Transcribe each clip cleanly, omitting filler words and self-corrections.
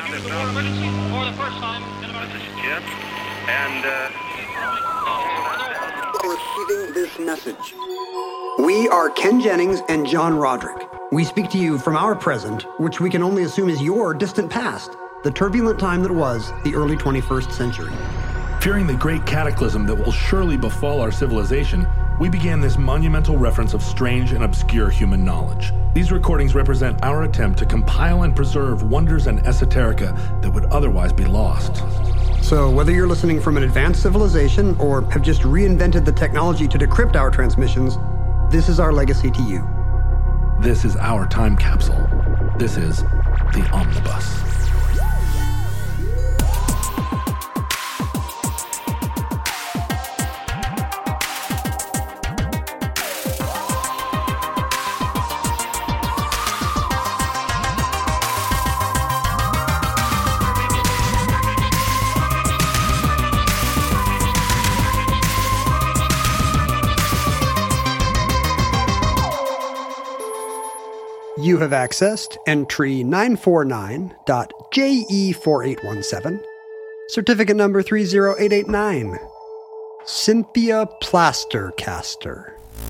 use the word emergency for the first time in about... This is Jim, and Receiving this message. We are Ken Jennings and John Roderick. We speak to you from our present, which we can only assume is your distant past, the turbulent time that was the early 21st century. Fearing the great cataclysm that will surely befall our civilization, we began this monumental reference of strange and obscure human knowledge. These recordings represent our attempt to compile and preserve wonders and esoterica that would otherwise be lost. So whether you're listening from an advanced civilization or have just reinvented the technology to decrypt our transmissions, this is our legacy to you. This is our time capsule. This is the Omnibus. You have accessed entry 949.JE4817, certificate number 30889, Cynthia Plastercaster.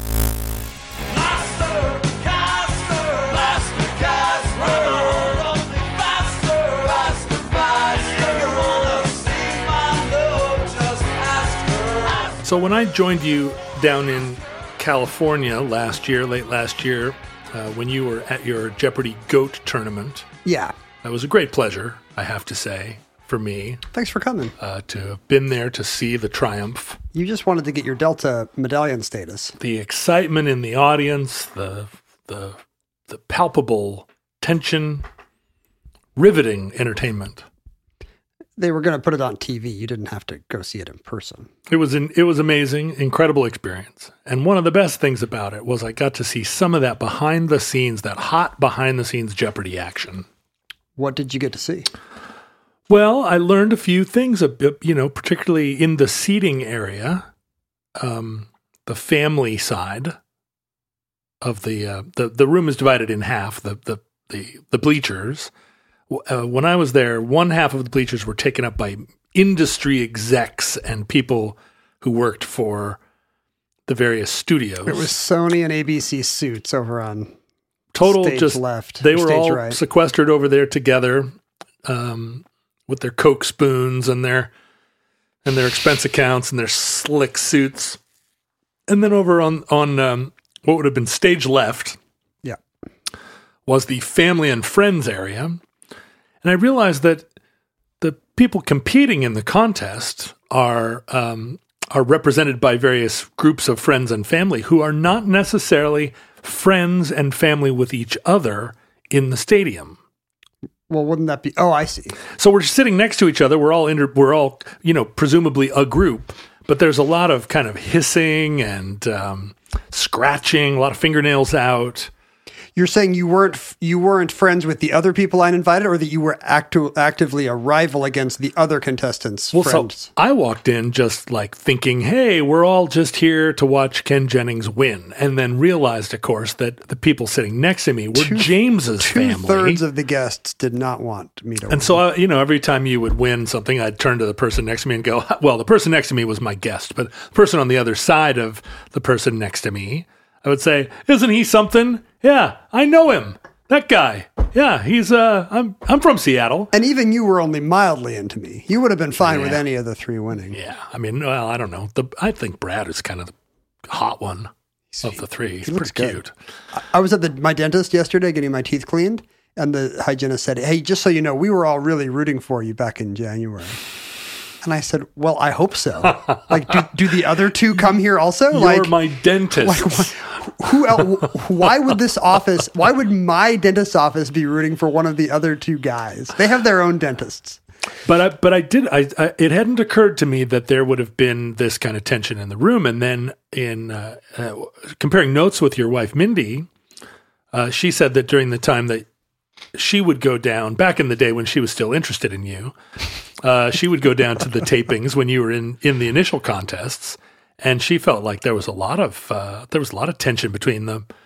So when I joined you down in California late last year, when you were at your Jeopardy GOAT tournament. Yeah. It was a great pleasure, I have to say, for me. Thanks for coming. To have been there to see the triumph. You just wanted to get your Delta medallion status. The excitement in the audience, the palpable tension, riveting entertainment. They were going to put it on TV. You didn't have to go see it in person. It was amazing, incredible experience. And one of the best things about it was I got to see some of that behind the scenes, that hot behind the scenes Jeopardy action. What did you get to see? Well, I learned a few things, particularly in the seating area, the family side of the room is divided in half, the bleachers. When I was there, one half of the bleachers were taken up by industry execs and people who worked for the various studios. It was Sony and ABC suits over on stage just left. They were all right. sequestered over there together with their Coke spoons and their expense accounts and their slick suits. And then over on what would have been stage left, was the family and friends area. And I realized that the people competing in the contest are represented by various groups of friends and family who are not necessarily friends and family with each other in the stadium. Well, wouldn't that be? Oh, I see. So we're sitting next to each other. We're all presumably a group, but there's a lot of kind of hissing and scratching, a lot of fingernails out. You're saying you weren't friends with the other people I invited, or that you were actively a rival against the other contestants' friends? So I walked in just like thinking, hey, we're all just here to watch Ken Jennings win, and then realized, of course, that the people sitting next to me were James's family. 2/3 of the guests did not want me to win. And so, every time you would win something, I'd turn to the person next to me and go, well, the person next to me was my guest, but the person on the other side of the person next to me, I would say, isn't he something? Yeah, I know him. That guy. Yeah, he's, I'm from Seattle. And even you were only mildly into me. You would have been fine with any of the three winning. Yeah, I don't know. I think Brad is kind of the hot one of the three. He's pretty cute. I was at my dentist yesterday getting my teeth cleaned, and the hygienist said, hey, just so you know, we were all really rooting for you back in January. And I said, well, I hope so. Like, do the other two come here also? You're my dentist. Who else, why would my dentist's office be rooting for one of the other two guys? They have their own dentists. But it hadn't occurred to me that there would have been this kind of tension in the room. And then in comparing notes with your wife, Mindy, she said that during the time that she would go down, back in the day when she was still interested in you, she would go down to the tapings when you were in the initial contests, and she felt like there was a lot of tension between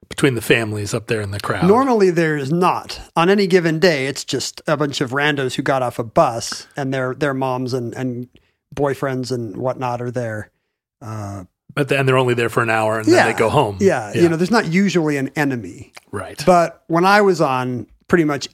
between the families up there in the crowd. Normally there's not. On any given day, it's just a bunch of randos who got off a bus and their moms and boyfriends and whatnot are there. But then they're only there for an hour and then they go home. Yeah. There's not usually an enemy. Right. But when I was on, pretty much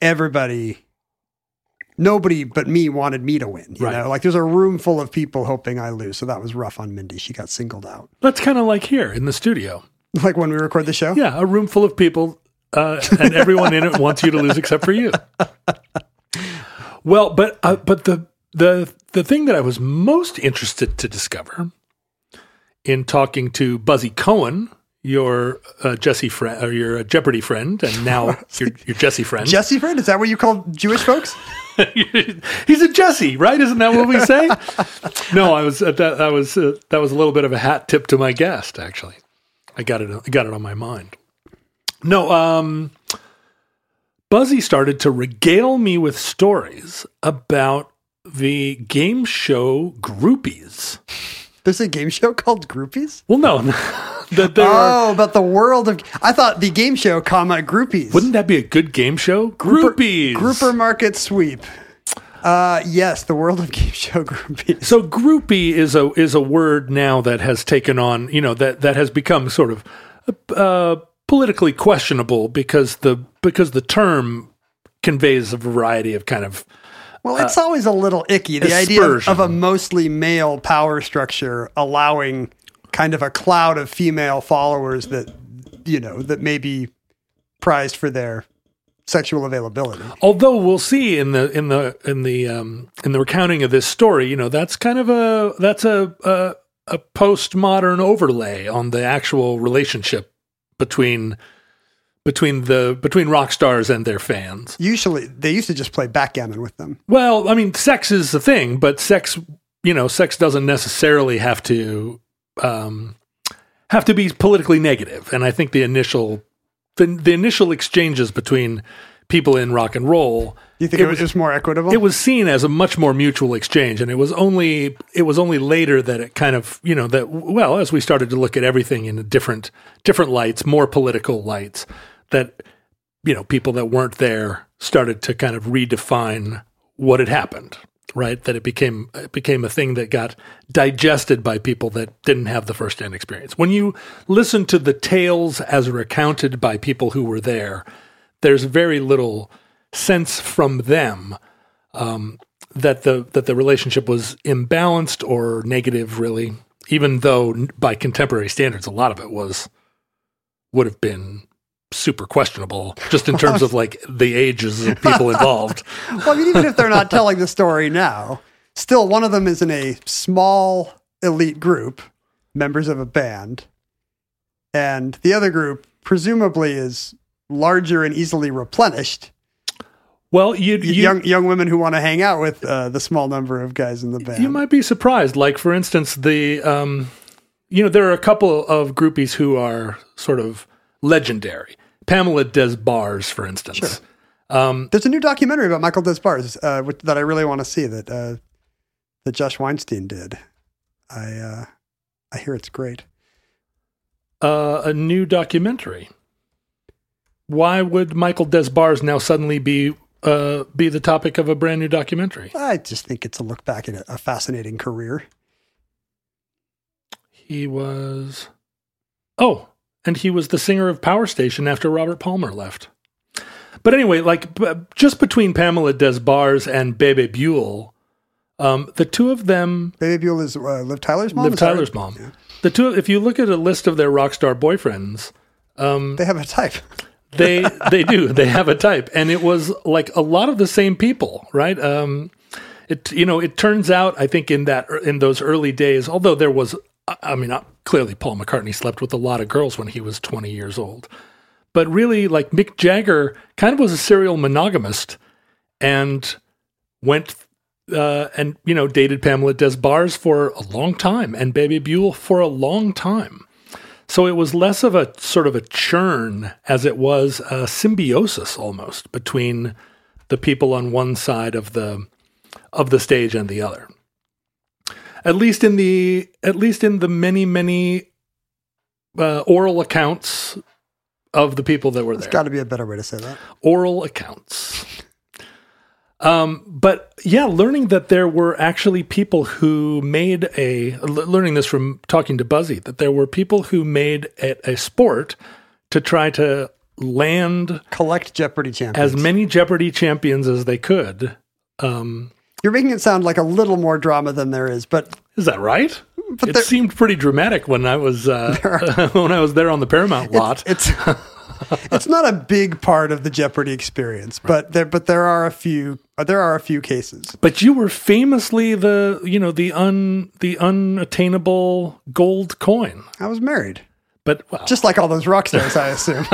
nobody but me wanted me to win. You know, like there's a room full of people hoping I lose. So that was rough on Mindy. She got singled out. That's kind of like here in the studio. Like when we record the show? Yeah, a room full of people, and everyone in it wants you to lose except for you. Well, but the thing that I was most interested to discover in talking to Buzzy Cohen, your Jesse friend or your Jeopardy friend, and now your Jesse friend. Jesse friend? Is that what you call Jewish folks? He's a Jesse, right? Isn't that what we say? No, that was a little bit of a hat tip to my guest, actually. I got it on my mind. No, Buzzy started to regale me with stories about the game show Groupies. There's a game show called Groupies? Well, no. About the world of... I thought the game show, Groupies. Wouldn't that be a good game show? Groupies. Grouper Market Sweep. Yes, the world of game show Groupies. So groupie is a word now that has taken on, that has become sort of politically questionable because the term conveys a variety of kind of... Well, it's always a little icky. The idea of a mostly male power structure allowing kind of a cloud of female followers that may be prized for their sexual availability. Although we'll see in the recounting of this story, that's kind of a postmodern overlay on the actual relationship between rock stars and their fans. Usually, they used to just play backgammon with them. Well, I mean, sex is the thing, but sex doesn't necessarily have to be politically negative. And I think the initial exchanges between people in rock and roll, you think it was just more equitable? It was seen as a much more mutual exchange, and it was only later that it kind of as we started to look at everything in different lights, more political lights, that people that weren't there started to kind of redefine what had happened. Right, that it became a thing that got digested by people that didn't have the first-hand experience. When you listen to the tales as recounted by people who were there, there's very little sense from them that the relationship was imbalanced or negative, really. Even though by contemporary standards, a lot of it would have been super questionable, just in terms of like the ages of people involved. Well, I mean, even if they're not telling the story now, still one of them is in a small elite group, members of a band, and the other group presumably is larger and easily replenished. Well, young women who want to hang out with the small number of guys in the band. You might be surprised. Like, for instance, there are a couple of groupies who are sort of legendary. Pamela Des Barres, for instance. Sure. There's a new documentary about Michael Des Barres that I really want to see that Josh Weinstein did. I hear it's great. A new documentary. Why would Michael Des Barres now suddenly be the topic of a brand new documentary? I just think it's a look back at a fascinating career. He was... Oh, and he was the singer of Power Station after Robert Palmer left. But anyway, just between Pamela Des Barres and Bebe Buell, the two of them... Bebe Buell is Liv Tyler's mom? Liv Tyler's mom. Yeah. The two, if you look at a list of their rock star boyfriends... they have a type. They do. They have a type. And it was like a lot of the same people, right? It turns out, I think in those early days, although there was... clearly Paul McCartney slept with a lot of girls when he was 20 years old. But really, like Mick Jagger kind of was a serial monogamist and went dated Pamela Des Barres for a long time and Bebe Buell for a long time. So it was less of a sort of a churn as it was a symbiosis almost between the people on one side of the stage and the other. At least in the many oral accounts of the people that were there. There's got to be a better way to say that. Oral accounts. But yeah, learning that there were actually people who made learning this from talking to Buzzy, that there were people who made it a sport to try to collect Jeopardy champions. as many Jeopardy champions as they could. You're making it sound like a little more drama than there is, but Is that right? But it seemed pretty dramatic when I was when I was there on the Paramount lot. It's not a big part of the Jeopardy experience, but there are a few cases. But you were famously the unattainable gold coin. I was married. But well, just like all those rock stars, I assume.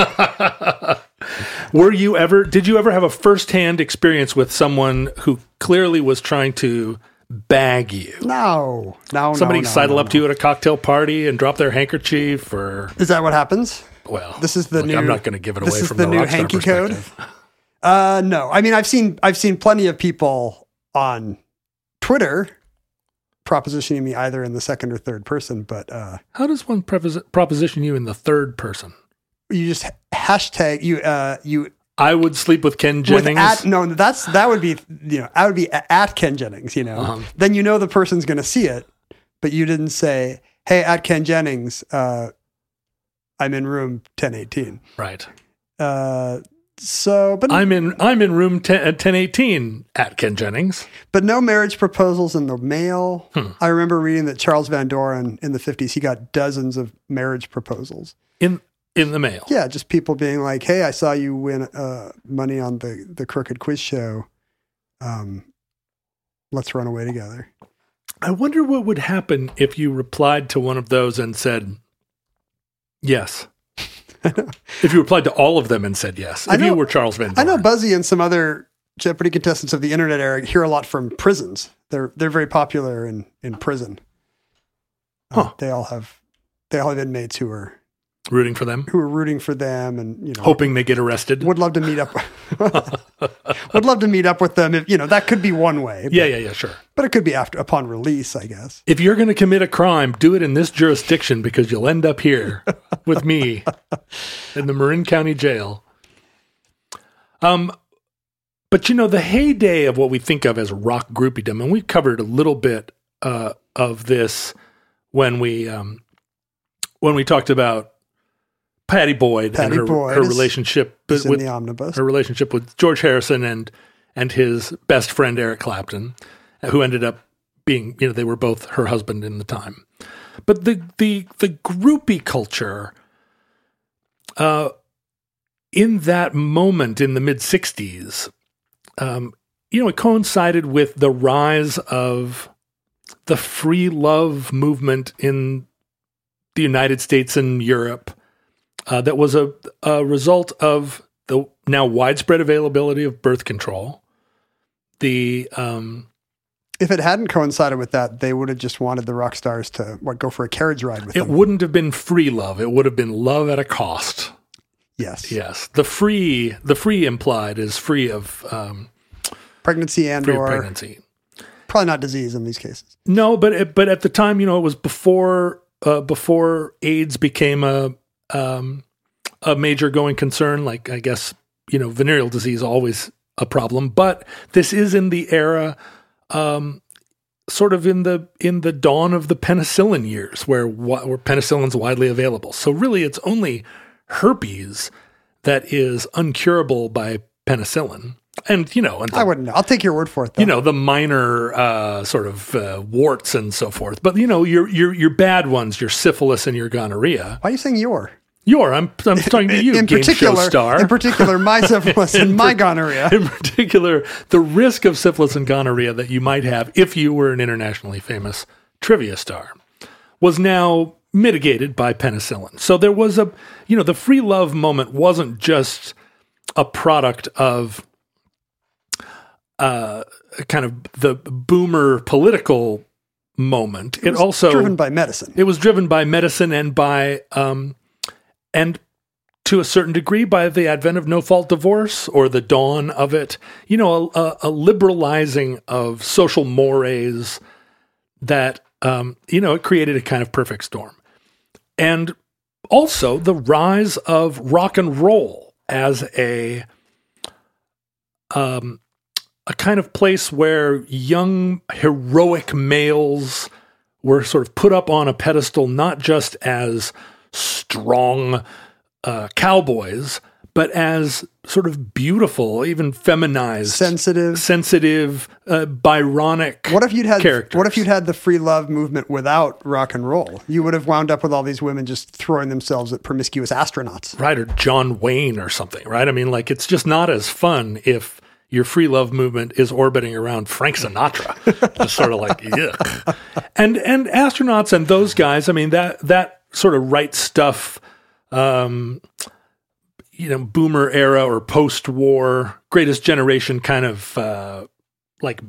Did you ever have a firsthand experience with someone who clearly was trying to bag you? No. Somebody sidle up to you at a cocktail party and drop their handkerchief, or is that what happens? Well, this is the new. I'm not going to give it away from the the new rockstar hanky code. perspective. No. I mean, I've seen plenty of people on Twitter propositioning me either in the second or third person, but how does one proposition you in the third person? You just hashtag you. I would sleep with Ken Jennings. That would be I would be at Ken Jennings. Then the person's going to see it, but you didn't say, "Hey, at Ken Jennings, I'm in room 1018." Right. But I'm in room 1018 at Ken Jennings. But no marriage proposals in the mail. I remember reading that Charles Van Doren in the 50s, he got dozens of marriage proposals in the mail. Yeah, just people being like, "Hey, I saw you win money on the Crooked Quiz Show. Let's run away together." I wonder what would happen if you replied to one of those and said yes. If you replied to all of them and said yes. If you were Charles Van Doren. I know Buzzy and some other Jeopardy contestants of the internet era hear a lot from prisons. They're very popular in prison. They all have inmates who are rooting for them, and hoping they get arrested. Would love to meet up. Would love to meet up with them. If that could be one way. But, yeah, sure. But it could be upon release, I guess. If you're going to commit a crime, do it in this jurisdiction, because you'll end up here with me in the Marin County Jail. But the heyday of what we think of as rock groupiedom, and we covered a little bit of this when we talked about Patty Boyd and her relationship with the omnibus. Her relationship with George Harrison and his best friend Eric Clapton, who ended up being, they were both her husband in the time. But the groupie culture in that moment in the mid-'60s, it coincided with the rise of the free love movement in the United States and Europe. That was a result of the now widespread availability of birth control. If it hadn't coincided with that, they would have just wanted the rock stars to go for a carriage ride with them. It wouldn't have been free love. It would have been love at a cost. Yes. The free implied is free of pregnancy or pregnancy. Probably not disease in these cases. No, but at the time, it was before AIDS became a major going concern. Like, I guess, venereal disease always a problem, but this is in the era, sort of in the dawn of the penicillin years, where penicillin's widely available. So really, it's only herpes that is uncurable by penicillin. And, I wouldn't know. I'll take your word for it, though. The minor sort of warts and so forth. But, your bad ones, your syphilis and your gonorrhea. Why are you saying your? I'm talking to you, game show star. In particular, my syphilis and my gonorrhea. In particular, the risk of syphilis and gonorrhea that you might have if you were an internationally famous trivia star was now mitigated by penicillin. So there was the free love moment wasn't just a product of kind of the boomer political moment. It also driven by medicine. It was driven by medicine and by and to a certain degree by the advent of no-fault divorce, or the dawn of it. A liberalizing of social mores that it created a kind of perfect storm. And also the rise of rock and roll as a kind of place where young heroic males were sort of put up on a pedestal, not just as strong cowboys, but as sort of beautiful, even feminized, sensitive, Byronic. What if you'd had characters. What if you'd had the free love movement without rock and roll? You would have wound up with all these women just throwing themselves at promiscuous astronauts, right? Or John Wayne or something, right? I mean, like, it's just not as fun if your free love movement is orbiting around Frank Sinatra. Just sort of like, yuck. And astronauts and those guys, I mean, that sort of right stuff, boomer era or post-war, Greatest Generation kind of like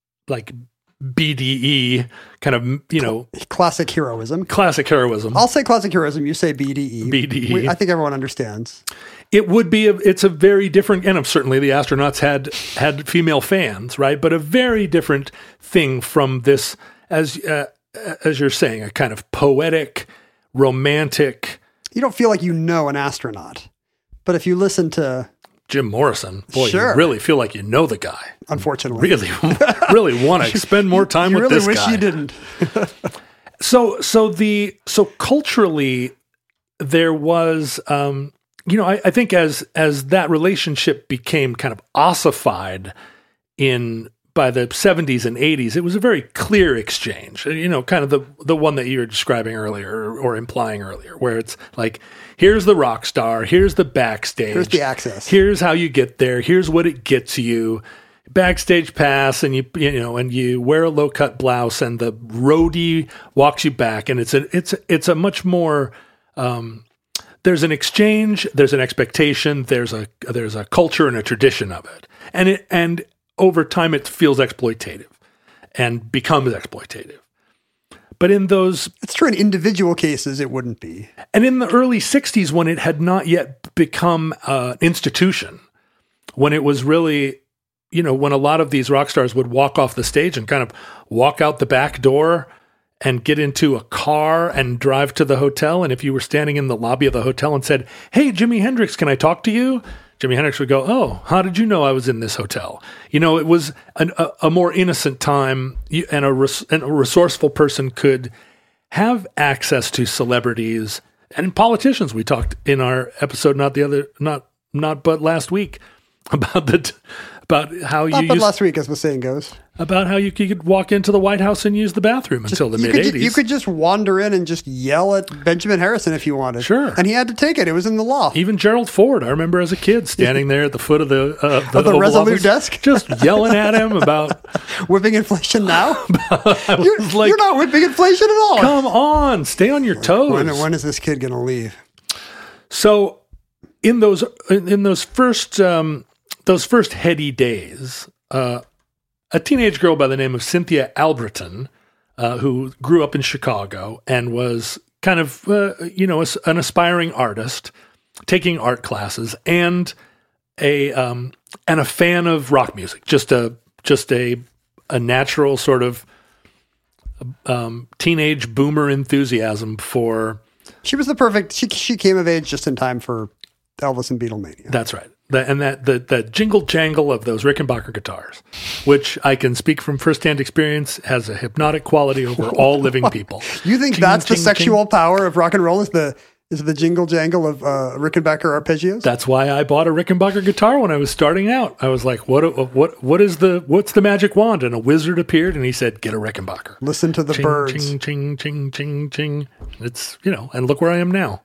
BDE kind of, classic heroism. Classic heroism. I'll say classic heroism. You say BDE. BDE. I think everyone understands. It would be. It's a very different, and certainly the astronauts had female fans, right? But a very different thing from this, as you're saying, a kind of poetic, romantic. You don't feel like you know an astronaut. But if you listen to Jim Morrison, boy, sure. You really feel like you know the guy. Unfortunately. Really want to spend more time with this guy. You really wish you didn't. So culturally, there was, I think as that relationship became kind of ossified by the 70s and 80s, it was a very clear exchange, kind of the one that you were describing earlier or implying earlier, where it's like, here's the rock star, here's the backstage. Here's the access. Here's how you get there. Here's what it gets you. Backstage pass, and you wear a low cut blouse, and the roadie walks you back, and it's a much more, there's an exchange, there's an expectation, there's a culture and a tradition of it. And over time, it feels exploitative and becomes exploitative. But in those... It's true in individual cases, it wouldn't be. And in the early 60s, when it had not yet become an institution, when it was really, when a lot of these rock stars would walk off the stage and kind of walk out the back door and get into a car and drive to the hotel. And if you were standing in the lobby of the hotel and said, "Hey, Jimi Hendrix, can I talk to you?" Jimi Hendrix would go, "Oh, how did you know I was in this hotel?" It was a more innocent time, and a resourceful person could have access to celebrities and politicians. We talked in our episode, but last week, about how last week, as the saying goes, about how you could walk into the White House and use the bathroom until the mid-'80s. You could just wander in and just yell at Benjamin Harrison if you wanted. Sure. And he had to take it. It was in the law. Even Gerald Ford, I remember as a kid standing there at the foot of the Resolute desk. Just yelling at him about... Whipping inflation now? You're not whipping inflation at all. Come on, stay on your toes. When is this kid going to leave? So in those first heady days, a teenage girl by the name of Cynthia Alberton, who grew up in Chicago and was kind of, an aspiring artist, taking art classes, and a fan of rock music. Just a natural sort of teenage boomer enthusiasm for. She was the perfect. She came of age just in time for Elvis and Beatlemania. That's right. The jingle jangle of those Rickenbacker guitars, which I can speck from firsthand experience, has a hypnotic quality over all living people. You think that's the sexual power of rock and roll? Is the jingle jangle of Rickenbacker arpeggios? That's why I bought a Rickenbacker guitar when I was starting out. I was like, what's the magic wand? And a wizard appeared and he said, "Get a Rickenbacker. Listen to the ching, birds. Ching, ching, ching, ching, ching." It's, and look where I am now.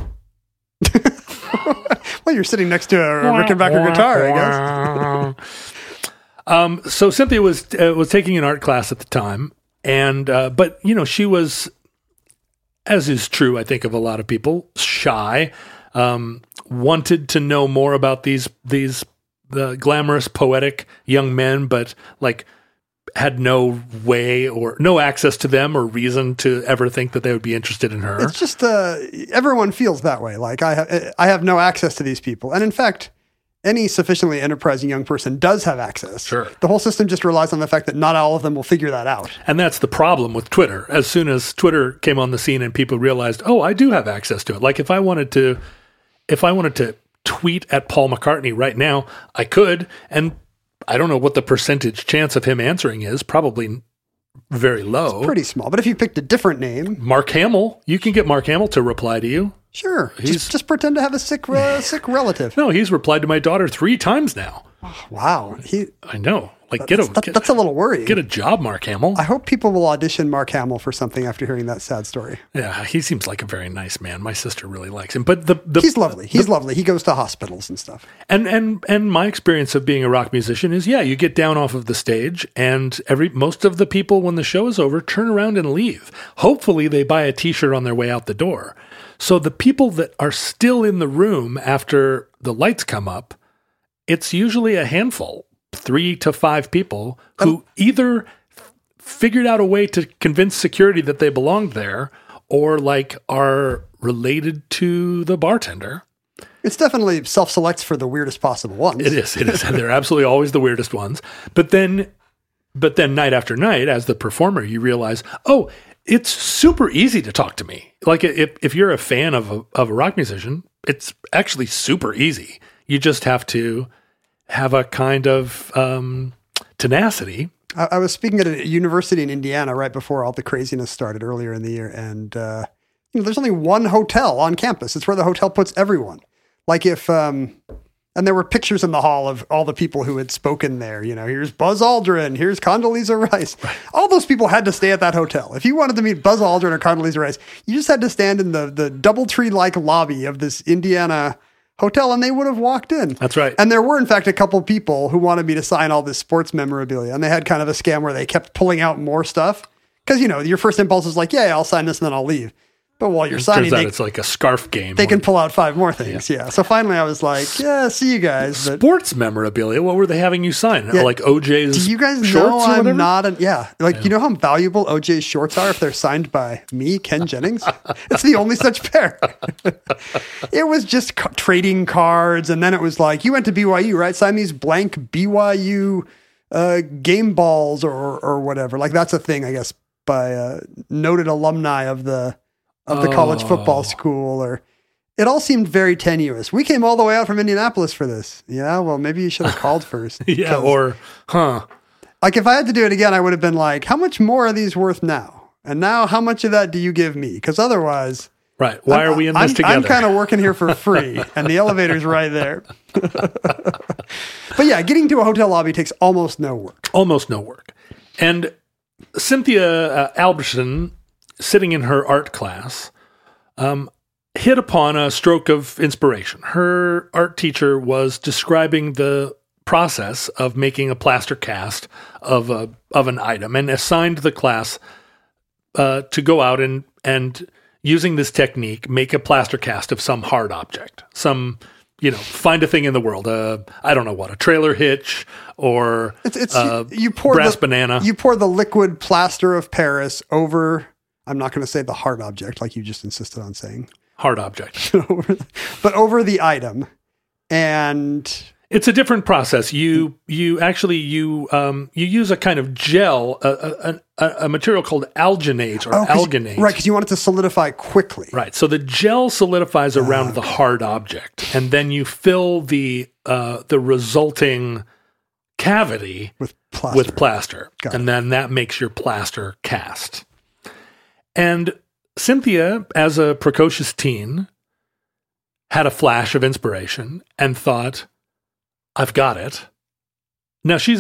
Well, you're sitting next to a Rickenbacker guitar, I guess. So Cynthia was taking an art class at the time, and but she was, as is true, I think, of a lot of people, shy. Wanted to know more about the glamorous, poetic young men, but had no way or no access to them or reason to ever think that they would be interested in her. It's just everyone feels that way. Like I have no access to these people, and in fact, any sufficiently enterprising young person does have access. Sure. The whole system just relies on the fact that not all of them will figure that out. And that's the problem with Twitter. As soon as Twitter came on the scene and people realized, oh, I do have access to it. Like if I wanted to tweet at Paul McCartney right now, I could. And I don't know what the percentage chance of him answering is. Probably very low. Pretty small. But if you picked a different name, Mark Hamill, you can get Mark Hamill to reply to you. sure. Just pretend to have a sick relative. No, he's replied to my daughter 3 times now. Wow. I know. Like, That's a little worrying. get a job, Mark Hamill. I hope people will audition Mark Hamill for something after hearing that sad story. Yeah, he seems like a very nice man. My sister really likes him. But He's lovely. He's lovely. He goes to hospitals and stuff. And my experience of being a rock musician is, yeah, you get down off of the stage, and most of the people when the show is over turn around and leave. Hopefully, they buy a T-shirt on their way out the door. So the people that are still in the room after the lights come up, it's usually a handful, 3 to 5 people who either figured out a way to convince security that they belonged there, or like are related to the bartender. It's definitely self-selects for the weirdest possible ones. It is. They're absolutely always the weirdest ones. But then night after night, as the performer, you realize, oh, it's super easy to talk to me. Like if you're a fan of a rock musician, it's actually super easy. You just have to have a kind of tenacity. I was speaking at a university in Indiana right before all the craziness started earlier in the year, and there's only one hotel on campus. It's where the hotel puts everyone. Like if, and there were pictures in the hall of all the people who had spoken there. Here's Buzz Aldrin, here's Condoleezza Rice. Right. All those people had to stay at that hotel. If you wanted to meet Buzz Aldrin or Condoleezza Rice, you just had to stand in the DoubleTree-like lobby of this Indiana hotel, and they would have walked in. That's right. And there were, in fact, a couple people who wanted me to sign all this sports memorabilia, and they had kind of a scam where they kept pulling out more stuff. Because, your first impulse is like, yeah, I'll sign this and then I'll leave. But while you're signing, it's like a scarf game. They can pull out 5 more things. Yeah. So finally I was like, yeah, see you guys. But sports memorabilia, what were they having you sign? Yeah, like OJ's do you guys shorts know or I'm not you know how valuable OJ's shorts are if they're signed by me, Ken Jennings? It's the only such pair. It was just trading cards, and then it was like, you went to BYU, right? Sign these blank BYU game balls or whatever. Like that's a thing, I guess, by noted alumni of the college football school, or it all seemed very tenuous. We came all the way out from Indianapolis for this. Yeah, well, maybe you should have called first. Yeah, like if I had to do it again, I would have been like, how much more are these worth now? And now how much of that do you give me? Because otherwise... Right. Why are we in this together? I'm kind of working here for free, and the elevator's right there. But yeah, getting to a hotel lobby takes almost no work. Almost no work. And Cynthia Alberson, sitting in her art class, hit upon a stroke of inspiration. Her art teacher was describing the process of making a plaster cast of an item, and assigned the class to go out and using this technique, make a plaster cast of some hard object, find a thing in the world. I don't know what, a trailer hitch or you pour brass banana. You pour the liquid plaster of Paris over, I'm not going to say the hard object like you just insisted on saying. Hard object. But over the item. And it's a different process. You use a kind of gel, a material called alginate or alginate. Right, because you want it to solidify quickly. Right. So the gel solidifies around the hard object, and then you fill the resulting cavity with plaster. And then that makes your plaster cast. And Cynthia, as a precocious teen, had a flash of inspiration and thought, I've got it. Now she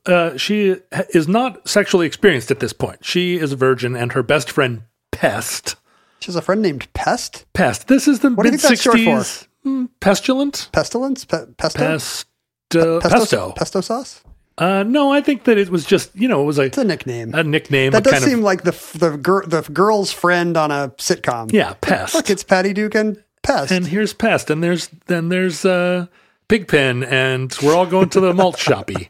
is not sexually experienced at this point. She is a virgin, and her best friend Pest. She has a friend named Pest? Pest. This is the mid-60s. Pestilent? Pestilence? Pesto? Pesto sauce? No, I think that it was just, it's a nickname. A nickname. That does seem like the girl's friend on a sitcom. Yeah, Pest. Look, it's Patty Duke and Pest. And here's Pest, and there's Pigpen, and we're all going to the malt shoppy.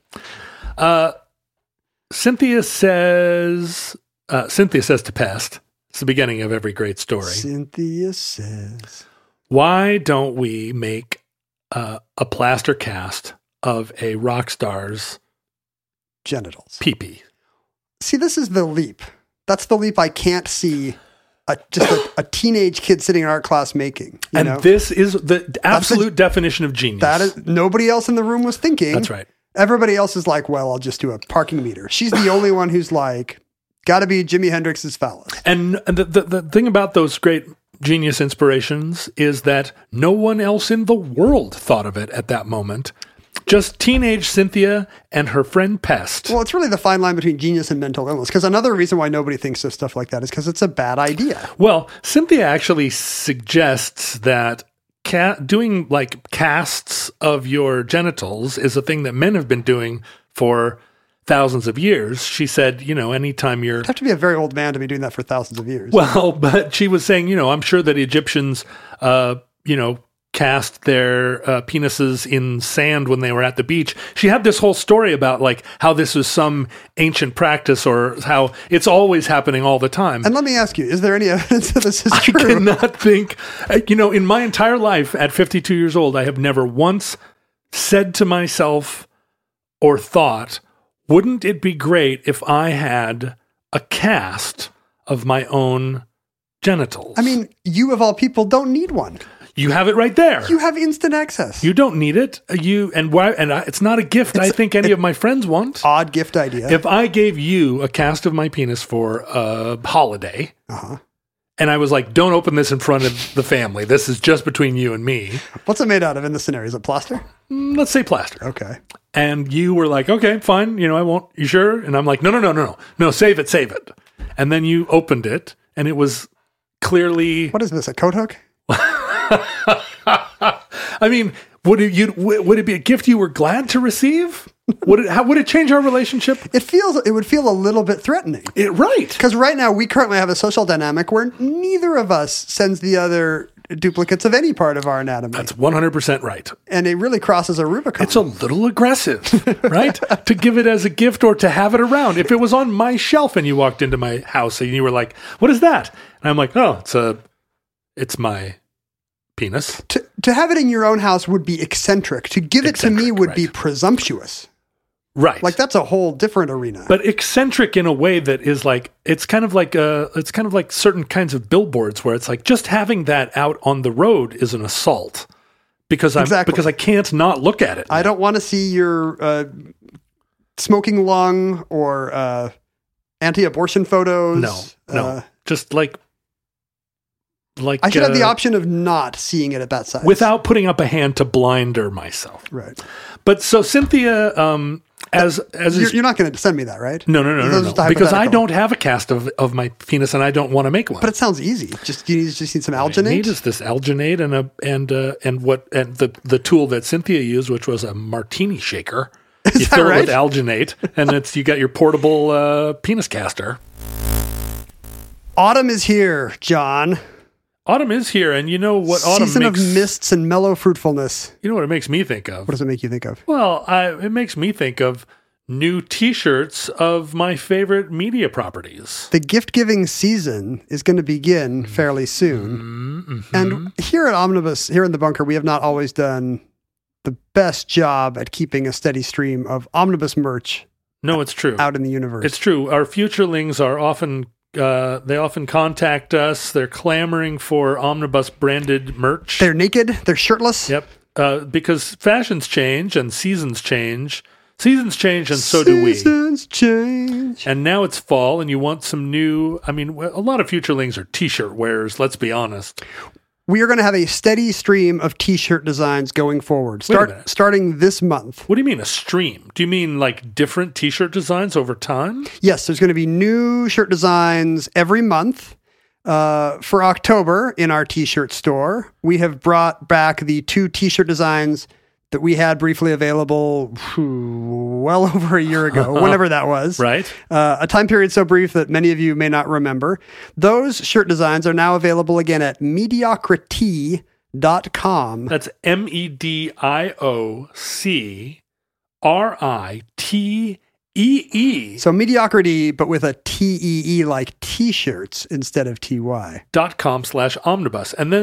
Cynthia says to Pest, it's the beginning of every great story. Cynthia says, why don't we make a plaster cast of a rock star's Genitals. pee-pee. See, this is the leap. That's the leap I can't see just a teenage kid sitting in art class making. You know? This is the absolute definition of genius. That is, nobody else in the room was thinking. That's right. Everybody else is like, well, I'll just do a parking meter. She's the only one who's like, got to be Jimi Hendrix's phallus. And the thing about those great genius inspirations is that no one else in the world thought of it at that moment. Just teenage Cynthia and her friend Pest. Well, it's really the fine line between genius and mental illness. Because another reason why nobody thinks of stuff like that is because it's a bad idea. Well, Cynthia actually suggests that doing like casts of your genitals is a thing that men have been doing for thousands of years. She said, anytime you're... You'd have to be a very old man to be doing that for thousands of years. Well, but she was saying, I'm sure that Egyptians, cast their penises in sand when they were at the beach. She had this whole story about like how this was some ancient practice or how it's always happening all the time. And let me ask you, is there any evidence that this is I true? cannot think, in my entire life at 52 years old, I have never once said to myself or thought, wouldn't it be great if I had a cast of my own genitals? I mean, you of all people don't need one. You have it right there. You have instant access. You don't need it. It's not a gift I think any of my friends want. Odd gift idea. If I gave you a cast of my penis for a holiday, and I was like, don't open this in front of the family. This is just between you and me. What's it made out of in this scenario? Is it plaster? Let's say plaster. Okay. And you were like, okay, fine. I won't. You sure? And I'm like, no, save it. And then you opened it and it was clearly... What is this, a coat hook? I mean, would it be a gift you were glad to receive? Would it change our relationship? It would feel a little bit threatening. Right. Because right now we currently have a social dynamic where neither of us sends the other duplicates of any part of our anatomy. That's 100% right. And it really crosses a Rubicon. It's a little aggressive, right? To give it as a gift or to have it around. If it was on my shelf and you walked into my house and you were like, what is that? And I'm like, oh, it's my penis. To have it in your own house would be eccentric. To give it to me would be presumptuous. Right. Like that's a whole different arena. But eccentric in a way that is like, it's kind of like certain kinds of billboards where it's like just having that out on the road is an assault because I can't not look at it. I don't want to see your smoking lung or anti-abortion photos. No. Just like I should have the option of not seeing it at that size. Without putting up a hand to blinder myself. Right. But so Cynthia, you're not going to send me that, right? No. Because I don't have a cast of my penis and I don't want to make one. But it sounds easy. You just need some alginate. What I need is this alginate and the tool that Cynthia used, which was a martini shaker. You fill it with alginate, and you got your portable penis caster. Autumn is here, John. Autumn is here, and you know what autumn Season of mists and mellow fruitfulness. You know what it makes me think of? What does it make you think of? Well, it makes me think of new T-shirts of my favorite media properties. The gift-giving season is going to begin fairly soon. Mm-hmm. And here at Omnibus, here in the bunker, we have not always done the best job at keeping a steady stream of Omnibus merch. No, it's true. Out in the universe. It's true. Our futurelings are often... they often contact us. They're clamoring for Omnibus branded merch. They're naked. They're shirtless. Yep. Because fashions change and seasons change. Seasons change and so do we. Seasons change. And now it's fall and you want some new... I mean, a lot of futurelings are t-shirt wearers, let's be honest. We are going to have a steady stream of t-shirt designs going forward, starting this month. What do you mean a stream? Do you mean like different t-shirt designs over time? Yes, there's going to be new shirt designs every month. For October in our t-shirt store, we have brought back the 2 t-shirt designs that we had briefly available well over a year ago, whenever that was. Right. A time period so brief that many of you may not remember. Those shirt designs are now available again at mediocrity.com. That's MEDIOCRITEE. So mediocrity, but with a TEE like t-shirts instead of TY. .com/omnibus. And then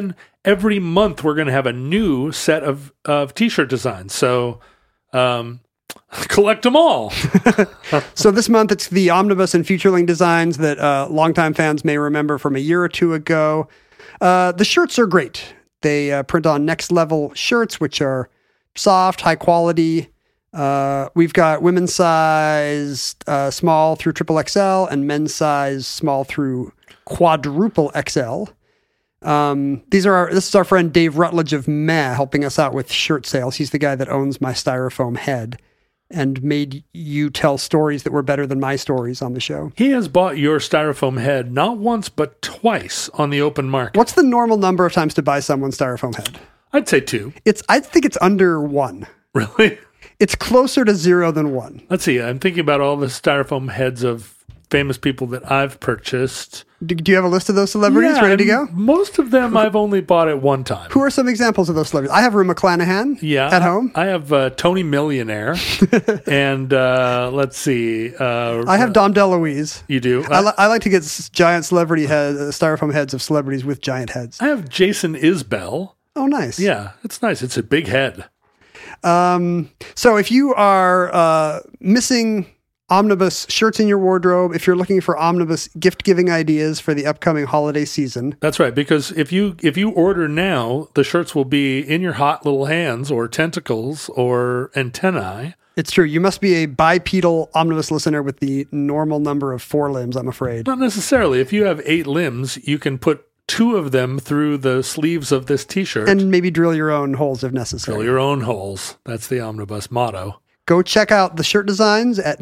every month we're going to have a new set of T-shirt designs. So collect them all. So this month it's the Omnibus and Futurelink designs that longtime fans may remember from a year or two ago. The shirts are great. They print on Next Level shirts, which are soft, high quality. We've got women's size small through triple XL and men's size small through quadruple XL. This is our friend Dave Rutledge of Meh helping us out with shirt sales. He's the guy that owns my styrofoam head and made you tell stories that were better than my stories on the show. He has bought your styrofoam head not once but twice on the open market. What's the normal number of times to buy someone's styrofoam head? I'd say 2. I think it's under 1. Really? It's closer to 0 than 1. Let's see. I'm thinking about all the styrofoam heads of famous people that I've purchased. Do you have a list of those celebrities ready to go? Most of them I've only bought at one time. Who are some examples of those celebrities? I have Rue McClanahan at home. I have Tony Millionaire. And let's see. I have Dom DeLuise. You do? I like to get giant celebrity styrofoam heads of celebrities with giant heads. I have Jason Isbell. Oh, nice. Yeah, it's nice. It's a big head. So if you are missing Omnibus shirts in your wardrobe, if you're looking for Omnibus gift-giving ideas for the upcoming holiday season. That's right, because if you order now, the shirts will be in your hot little hands or tentacles or antennae. It's true. You must be a bipedal Omnibus listener with the normal number of 4 limbs, I'm afraid. Not necessarily. If you have 8 limbs, you can put 2 of them through the sleeves of this T-shirt. And maybe drill your own holes if necessary. Drill your own holes. That's the Omnibus motto. Go check out the shirt designs at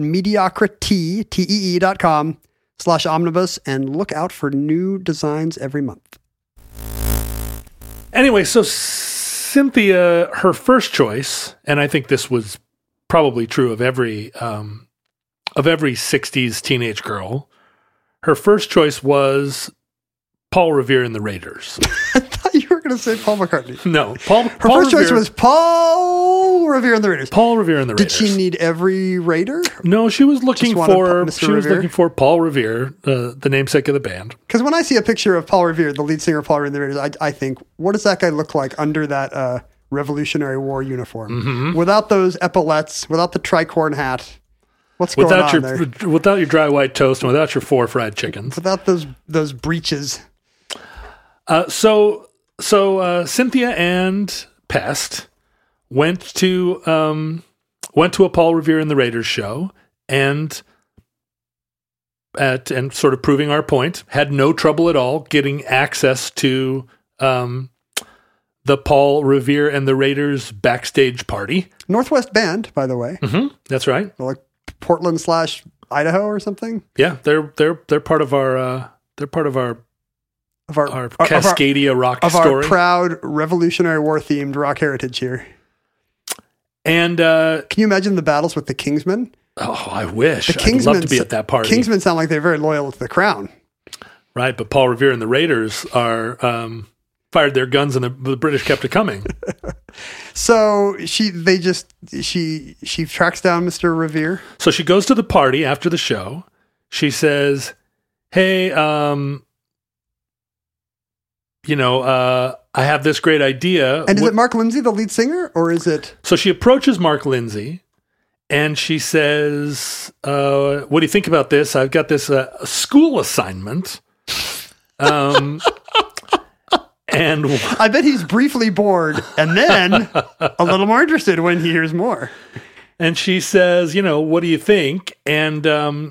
mediocrity.com/omnibus and look out for new designs every month. Anyway, so Cynthia, her first choice, and I think this was probably true of every 60s teenage girl, her first choice was Paul Revere and the Raiders. I thought you were going to say Paul McCartney. No, Her first choice was Paul Revere and the Raiders. Paul Revere and the Raiders. Did she need every Raider? No, she was looking for Mr. looking for Paul Revere, the namesake of the band. Because when I see a picture of Paul Revere, the lead singer of Paul Revere and the Raiders, I think, what does that guy look like under that Revolutionary War uniform? Mm-hmm. Without those epaulettes, without the tricorn hat. What's going on there? Without your dry white toast and without your 4 fried chickens. Without those breeches. So Cynthia and Pest went to a Paul Revere and the Raiders show and sort of proving our point, had no trouble at all getting access to the Paul Revere and the Raiders backstage party. Northwest Band, by the way. Mm-hmm, that's right. Like Portland/Idaho or something. Yeah, they're part of our Cascadia rock story. Of our proud Revolutionary War themed rock heritage here. And can you imagine the battles with the Kingsmen? Oh, I wish. I'd love to be at that party. Kingsmen sound like they're very loyal to the crown. Right, but Paul Revere and the Raiders are fired their guns and the British kept it coming. So she tracks down Mr. Revere. So she goes to the party after the show. She says, "Hey, I have this great idea." And is it Mark Lindsay, the lead singer, or is it? So she approaches Mark Lindsay and she says, "What do you think about this? I've got this school assignment." And I bet he's briefly bored and then a little more interested when he hears more. And she says, "What do you think?" And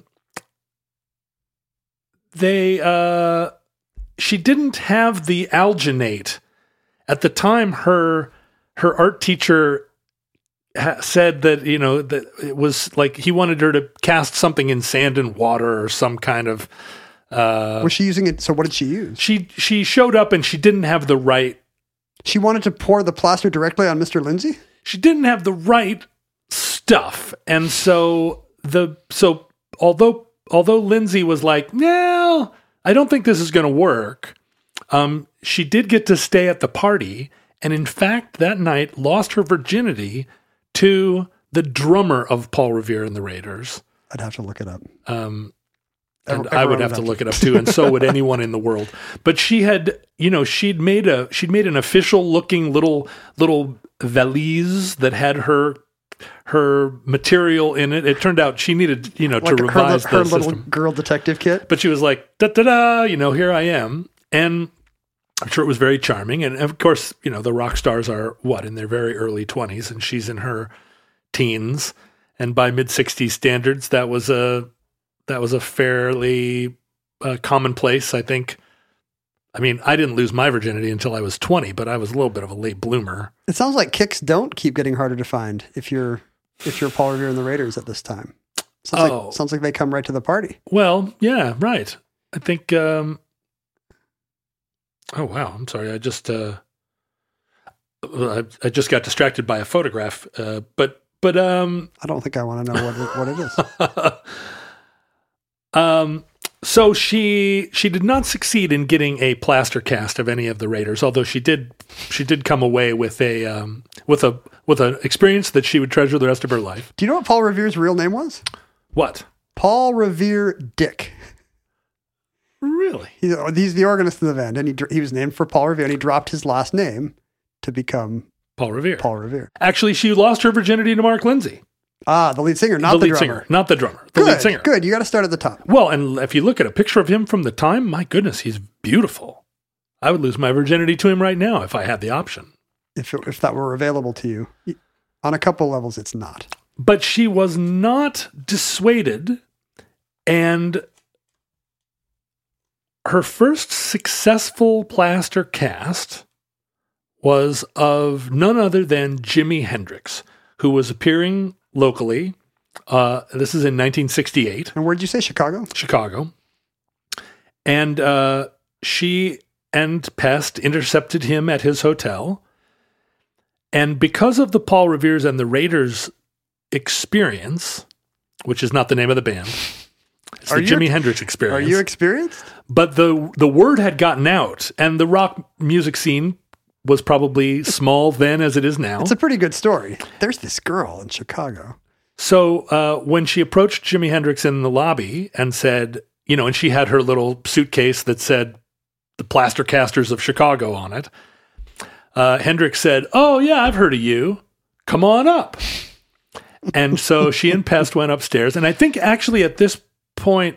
she didn't have the alginate. At the time, her art teacher said that, that it was like he wanted her to cast something in sand and water or some kind of... was she using it? So what did she use? She showed up and she didn't have the right... She wanted to pour the plaster directly on Mr. Lindsay? She didn't have the right stuff. And so although Lindsay was like, "No, I don't think this is going to work," she did get to stay at the party, and in fact, that night lost her virginity to the drummer of Paul Revere and the Raiders. I'd have to look it up. And I would have to look it up too, and so would anyone in the world. But she had, she'd made an official looking little valise that had her material in it. It turned out she needed, to revise her the little system. girl detective kit. But she was like, da-da-da, here I am. And I'm sure it was very charming. And of course, the rock stars are in their very early 20s, and she's in her teens. And by mid-60s standards, that was a fairly commonplace, I think. I mean, I didn't lose my virginity until I was 20, but I was a little bit of a late bloomer. It sounds like kicks don't keep getting harder to find if you're Paul Revere and the Raiders at this time. Sounds like they come right to the party. Well, yeah, right. I think. Oh wow! I'm sorry. I just got distracted by a photograph. But I don't think I want to know what it is. So she did not succeed in getting a plaster cast of any of the Raiders, although she did come away with an experience that she would treasure the rest of her life. Do you know what Paul Revere's real name was? What? Paul Revere Dick. Really? He's the organist in the band, and he was named for Paul Revere, and he dropped his last name to become Paul Revere. Paul Revere. Actually, she lost her virginity to Mark Lindsay. Ah, the lead singer, not the drummer. Not the drummer. The lead singer. Good. You got to start at the top. Well, and if you look at a picture of him from the time, my goodness, he's beautiful. I would lose my virginity to him right now if I had the option. If that were available to you. On a couple levels, it's not. But she was not dissuaded, and her first successful plaster cast was of none other than Jimi Hendrix, who was appearing locally. This is in 1968. And where'd you say, Chicago? Chicago. And she and Pest intercepted him at his hotel. And because of the Paul Revere's and the Raiders experience, which is not the name of the band, it's the Jimi Hendrix Experience. Are you experienced? But the word had gotten out, and the rock music scene was probably small then as it is now. It's a pretty good story. There's this girl in Chicago. So when she approached Jimi Hendrix in the lobby and said, and she had her little suitcase that said the Plaster Casters of Chicago on it, Hendrix said, "Oh, yeah, I've heard of you. Come on up." And so she and Pest went upstairs. And I think actually at this point,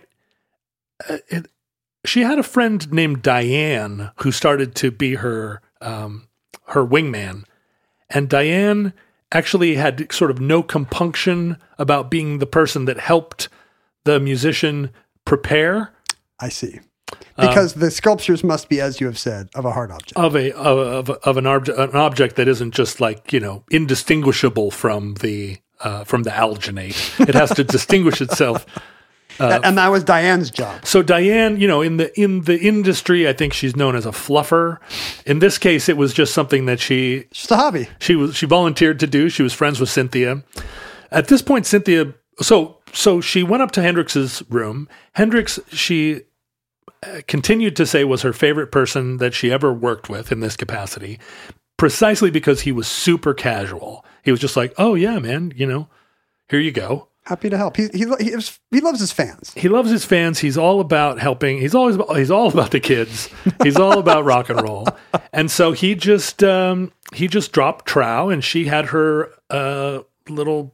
she had a friend named Diane who started to be her wingman. And Diane actually had sort of no compunction about being the person that helped the musician prepare. I see. Because the sculptures must be, as you have said, of a hard object. Of an object that isn't just like, indistinguishable from the alginate. It has to distinguish itself. And that was Diane's job. So Diane, in the industry, I think she's known as a fluffer. In this case, it was just something that It's just a hobby. She volunteered to do. She was friends with Cynthia. At this point, Cynthia, so she went up to Hendrix's room. Hendrix, she continued to say was her favorite person that she ever worked with in this capacity, precisely because he was super casual. He was just like, "Oh yeah, man, here you go." Happy to help. He loves his fans. He loves his fans. He's all about helping. He's all about the kids. He's all about rock and roll. And so he just dropped trow, and she had her little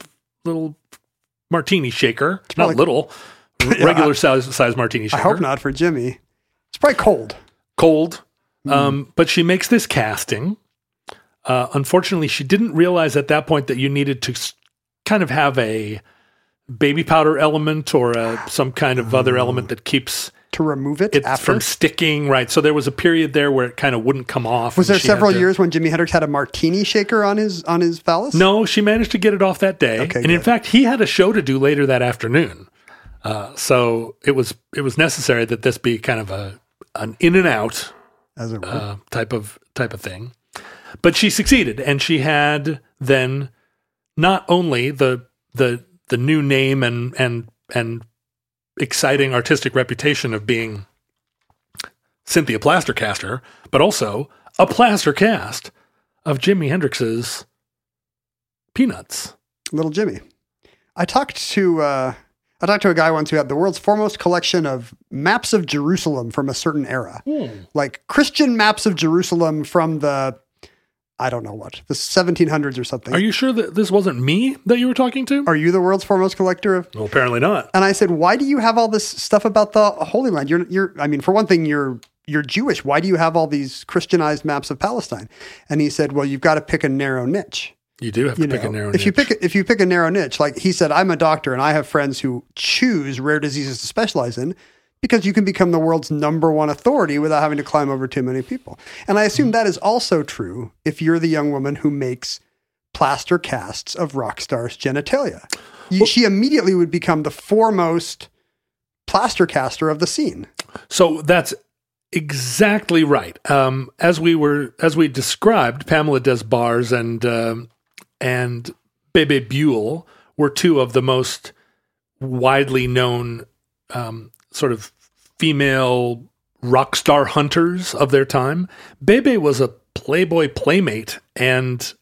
martini shaker. Not little, regular size martini shaker. I hope not for Jimmy. It's probably cold. Cold. But she makes this casting. Unfortunately, she didn't realize at that point that you needed to kind of have a baby powder element or some kind of other element that keeps to remove it after? From sticking, right? So there was a period there where it kind of wouldn't come off. Was there several years when Jimi Hendrix had a martini shaker on his phallus? No, she managed to get it off that day. Okay, and in fact, he had a show to do later that afternoon. So it was necessary that this be kind of an in and out, as it were, type of thing. But she succeeded, and she had then not only the new name and exciting artistic reputation of being Cynthia Plastercaster, but also a plaster cast of Jimi Hendrix's Peanuts. Little Jimmy. I talked to I talked to a guy once who had the world's foremost collection of maps of Jerusalem from a certain era. Like Christian maps of Jerusalem from the 1700s or something. Are you sure that this wasn't me that you were talking to? Are you the world's foremost collector of? Well, apparently not. And I said, why do you have all this stuff about the Holy Land? I mean, for one thing, you're Jewish. Why do you have all these Christianized maps of Palestine? And he said, well, you've got to pick a narrow niche. You do have to pick a narrow niche. If you pick a narrow niche, like he said, I'm a doctor and I have friends who choose rare diseases to specialize in because you can become the world's number one authority without having to climb over too many people. And I assume that is also true if you're the young woman who makes plaster casts of rock stars' genitalia. She immediately would become the foremost plaster caster of the scene. So that's exactly right. As we described, Pamela Des Barres and Bebe Buell were two of the most widely known sort of female rock star hunters of their time. Bebe was a Playboy playmate and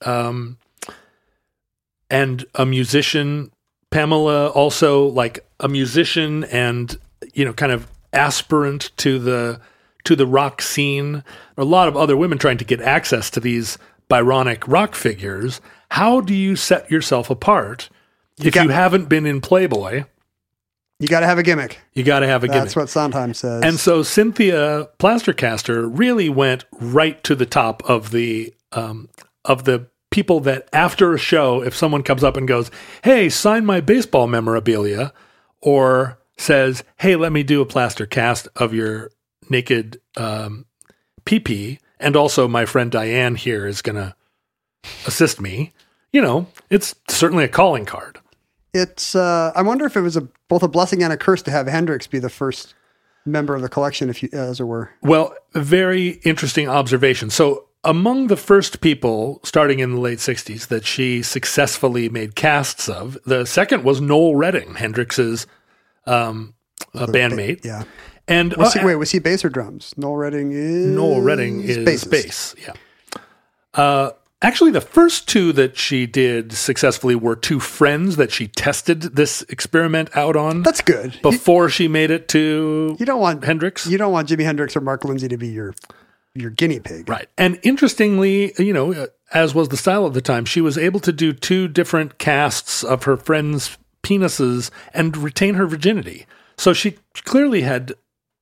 a musician. Pamela also like a musician and kind of aspirant to the rock scene. A lot of other women trying to get access to these Byronic rock figures. How do you set yourself apart if you haven't been in Playboy? You got to have a gimmick. That's what Sondheim says. And so Cynthia Plastercaster really went right to the top of the people that after a show, if someone comes up and goes, "Hey, sign my baseball memorabilia," or says, "Hey, let me do a plaster cast of your naked pee-pee, and also my friend Diane here is going to assist me," it's certainly a calling card. It's. I wonder if it was both a blessing and a curse to have Hendrix be the first member of the collection, as it were. Well, very interesting observation. So, among the first people, starting in the late '60s, that she successfully made casts of, the second was Noel Redding, Hendrix's bandmate. Yeah. And was he bass or drums? Noel Redding is bass. Yeah. Actually, the first two that she did successfully were two friends that she tested this experiment out on. That's good. Before she made it to Hendrix. You don't want Jimi Hendrix or Mark Lindsay to be your guinea pig. Right. And interestingly, as was the style of the time, she was able to do two different casts of her friends' penises and retain her virginity. So she clearly had...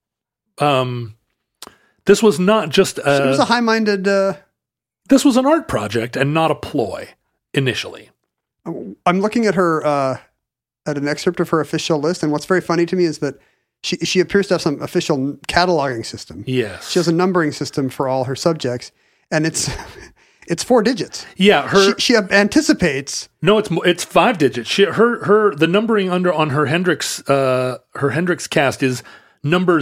this was not just... She was a high-minded... This was an art project and not a ploy, initially. I'm looking at her, at an excerpt of her official list, and what's very funny to me is that she appears to have some official cataloging system. Yes. She has a numbering system for all her subjects, and it's 4 digits. Yeah, she anticipates. No, it's 5 digits. The numbering on her Hendrix cast is number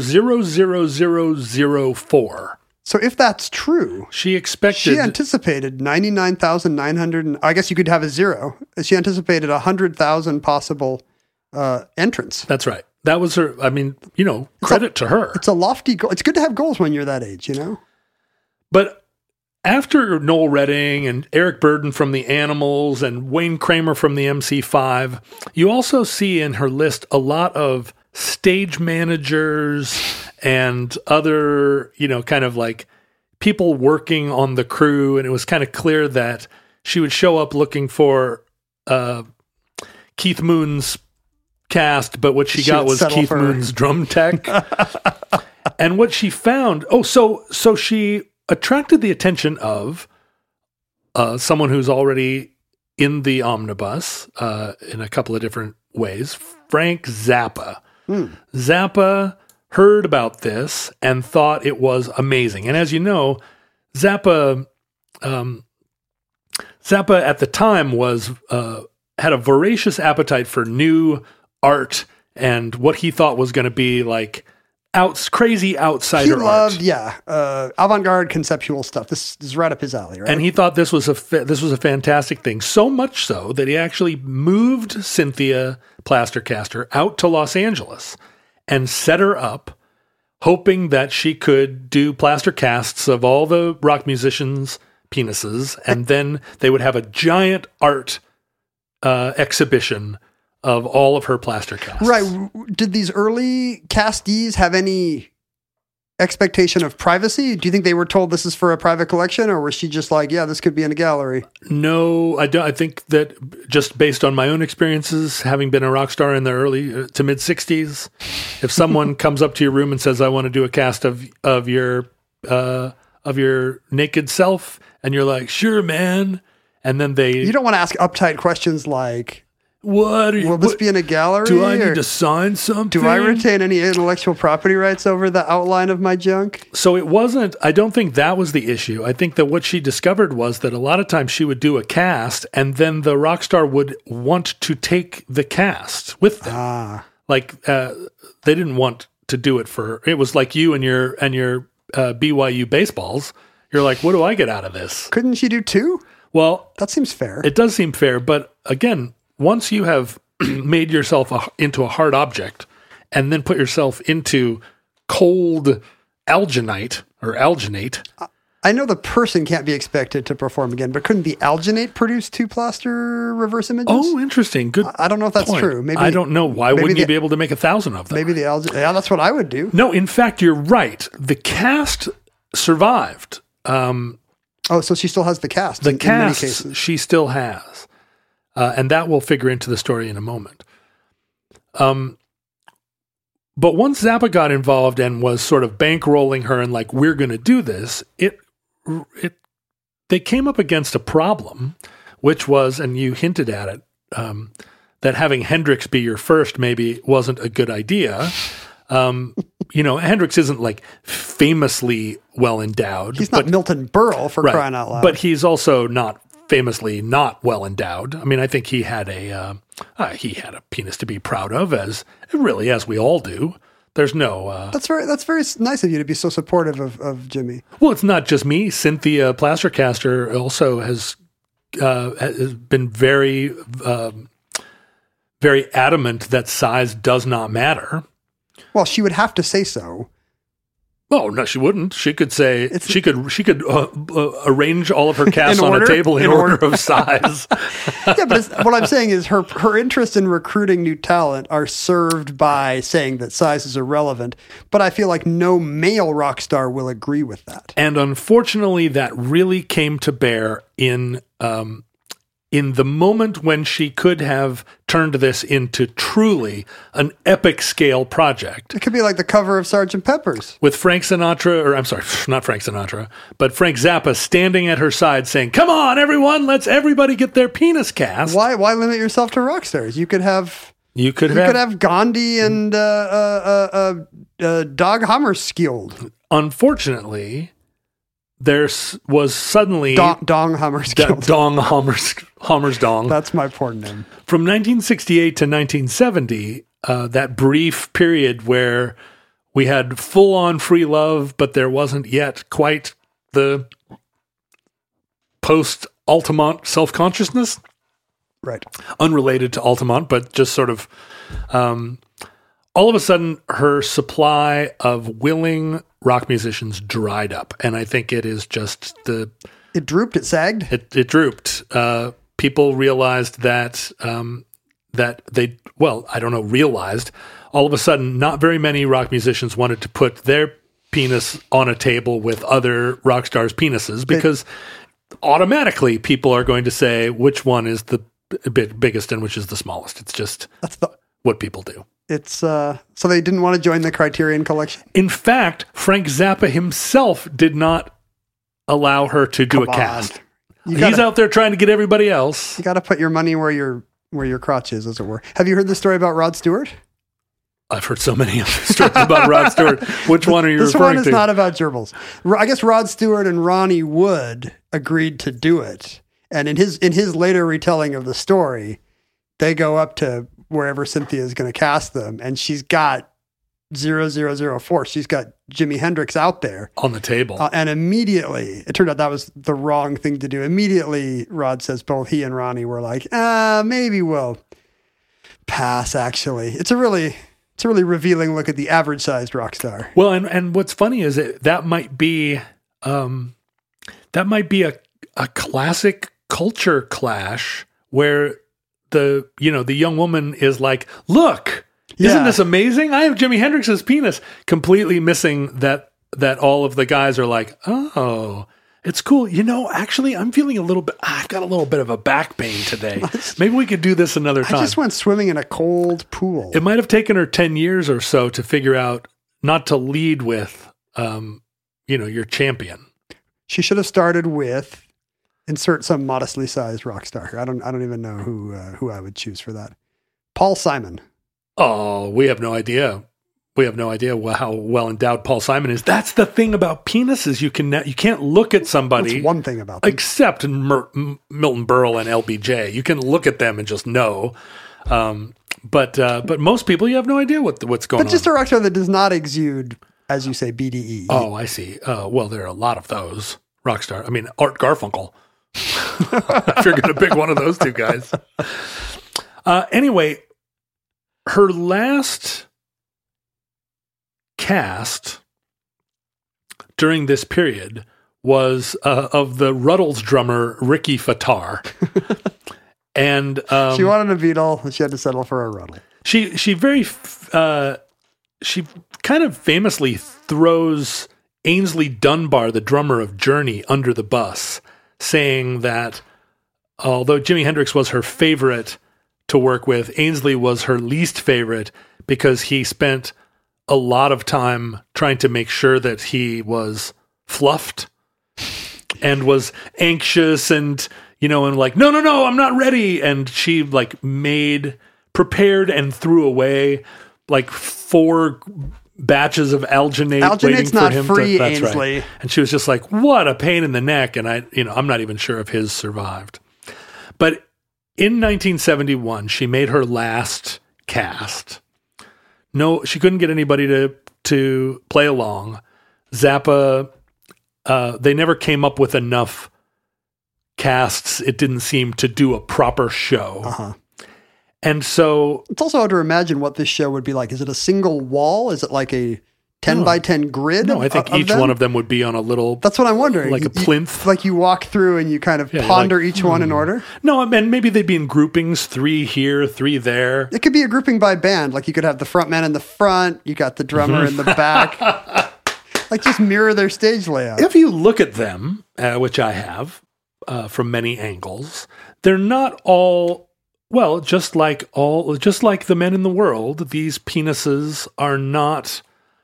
00004. So if that's true, she anticipated 99,900. I guess you could have a zero. She anticipated 100,000 possible entrants. That's right. That was her. I mean, credit to her. It's a lofty goal. It's good to have goals when you're that age, But after Noel Redding and Eric Burden from the Animals and Wayne Kramer from the MC5, you also see in her list a lot of stage managers and other, kind of like people working on the crew. And it was kind of clear that she would show up looking for Keith Moon's cast, but what she got was Keith Moon's drum tech. And what she found, so she attracted the attention of someone who's already in the omnibus in a couple of different ways, Frank Zappa. Zappa heard about this and thought it was amazing. And as you know, Zappa at the time had a voracious appetite for new art and what he thought was going to be like crazy outsider art. He loved, avant-garde conceptual stuff. This is right up his alley, right? And he thought this was a fantastic thing. So much so that he actually moved Cynthia Plastercaster out to Los Angeles and set her up, hoping that she could do plaster casts of all the rock musicians' penises, and then they would have a giant art exhibition of all of her plaster casts. Right. Did these early castees have any expectation of privacy? Do you think they were told this is for a private collection, or was she just like, yeah, this could be in a gallery? No, I don't. I think that just based on my own experiences, having been a rock star in the early to mid 60s, if someone comes up to your room and says, I want to do a cast of your naked self, and you're like, sure, man. And then You don't want to ask uptight questions like, will this be in a gallery? Do I need to sign something? Do I retain any intellectual property rights over the outline of my junk? So it wasn't, I don't think that was the issue. I think that what she discovered was that a lot of times she would do a cast and then the rock star would want to take the cast with them. Like they didn't want to do it for, it was like you and your BYU baseballs. You're like, what do I get out of this? Couldn't she do two? Well, that seems fair. It does seem fair. But again, once you have made yourself into a hard object and then put yourself into cold alginate, I know the person can't be expected to perform again, but couldn't the alginate produce two plaster reverse images? Oh, interesting. Good. I don't know if that's true. Maybe I don't know. Why wouldn't you be able to make 1,000 of them? Maybe the alginate. Yeah, that's what I would do. No, in fact, you're right. The cast survived. So she still has the cast. In many cases. She still has. And that will figure into the story in a moment. But once Zappa got involved and was sort of bankrolling her and like, we're going to do this, they came up against a problem, which was, and you hinted at it, that having Hendrix be your first maybe wasn't a good idea. Hendrix isn't like famously well endowed. He's not Milton Berle for crying out loud. But he's also not famously not well endowed. I mean, I think he had a penis to be proud of, as we all do. There's no. That's very nice of you to be so supportive of Jimmy. Well, it's not just me. Cynthia Plastercaster also has been very, very adamant that size does not matter. Well, she would have to say so. Oh no, she wouldn't. She could say she could arrange all of her casts on a table in order of size. Yeah, but what I'm saying is her interest in recruiting new talent are served by saying that size is irrelevant. But I feel like no male rock star will agree with that. And unfortunately, that really came to bear in the moment when she could have turned this into truly an epic scale project. It could be like the cover of Sgt. Pepper's. With Frank Sinatra, or I'm sorry, not Frank Sinatra, but Frank Zappa standing at her side saying, come on, everyone, let's everybody get their penis cast. Why limit yourself to rock stars? You could have Gandhi and Dag Hammarskjöld. Unfortunately, there was suddenly Dong Hammarskjöld. Dong Hammarsdong. That's my porn name. From 1968 to 1970, that brief period where we had full-on free love, but there wasn't yet quite the post-Altamont self-consciousness. Right. Unrelated to Altamont, but just sort of all of a sudden her supply of willing rock musicians dried up. And I think it is just It drooped, it sagged? It drooped. People realized that realized all of a sudden not very many rock musicians wanted to put their penis on a table with other rock stars' penises because automatically people are going to say which one is the biggest and which is the smallest. It's just what people do. It's so they didn't want to join the Criterion Collection. In fact, Frank Zappa himself did not allow her to do a cast. He's out there trying to get everybody else. You got to put your money where your crotch is, as it were. Have you heard the story about Rod Stewart? I've heard so many stories about Rod Stewart. Which one are you referring to? This one is not about gerbils. I guess Rod Stewart and Ronnie Wood agreed to do it. And in his later retelling of the story, they go up to wherever Cynthia is going to cast them, and she's got 0004. She's got Jimi Hendrix out there on the table. And immediately, it turned out that was the wrong thing to do. Immediately, Rod says both he and Ronnie were like, maybe we'll pass, actually. It's a really revealing look at the average-sized rock star. Well, and what's funny is that might be a classic culture clash where the young woman is like, look, isn't this amazing? I have Jimi Hendrix's penis, completely missing that all of the guys are like, oh, it's cool. Actually, I'm feeling I've got a little bit of a back pain today. Maybe we could do this another time. I just went swimming in a cold pool. It might have taken her 10 years or so to figure out not to lead with, your champion. She should have started with insert some modestly sized rock star. I don't even know who I would choose for that. Paul Simon. Oh, we have no idea. We have no idea how well endowed Paul Simon is. That's the thing about penises. You can't look at somebody. That's one thing about them. Except Milton Berle and LBJ. You can look at them and just know. But most people, you have no idea what's going on. But just a rock star that does not exude, as you say, BDE. Oh, I see. Well, there are a lot of those rock stars. I mean, Art Garfunkel. If you're going to pick one of those two guys. Anyway, her last cast during this period was of the Ruddles drummer Ricky Fattar. And she wanted a Beatle, and she had to settle for a Ruddle. She kind of famously throws Ainsley Dunbar, the drummer of Journey, under the bus, saying that although Jimi Hendrix was her favorite to work with, Ainsley was her least favorite because he spent a lot of time trying to make sure that he was fluffed and was anxious and like, no, I'm not ready. And she prepared and threw away like 4 batches of alginate waiting for him free, to, that's Ainsley. Right. And she was just like, what a pain in the neck. And I'm not even sure if his survived. But in 1971, she made her last cast. No, she couldn't get anybody to play along. Zappa, they never came up with enough casts. It didn't seem to do a proper show. Uh-huh. And so it's also hard to imagine what this show would be like. Is it a single wall? Is it like a 10 by 10 grid? No, I think each one of them would be on a little. That's what I'm wondering. Like a plinth. Like you walk through and you kind of ponder each one in order. No, and maybe they'd be in groupings, 3 here, 3 there. It could be a grouping by band. Like you could have the front man in the front. You got the drummer in the back. Like just mirror their stage layout. If you look at them, which I have from many angles, they're not all. Well, just like the men in the world, these penises are not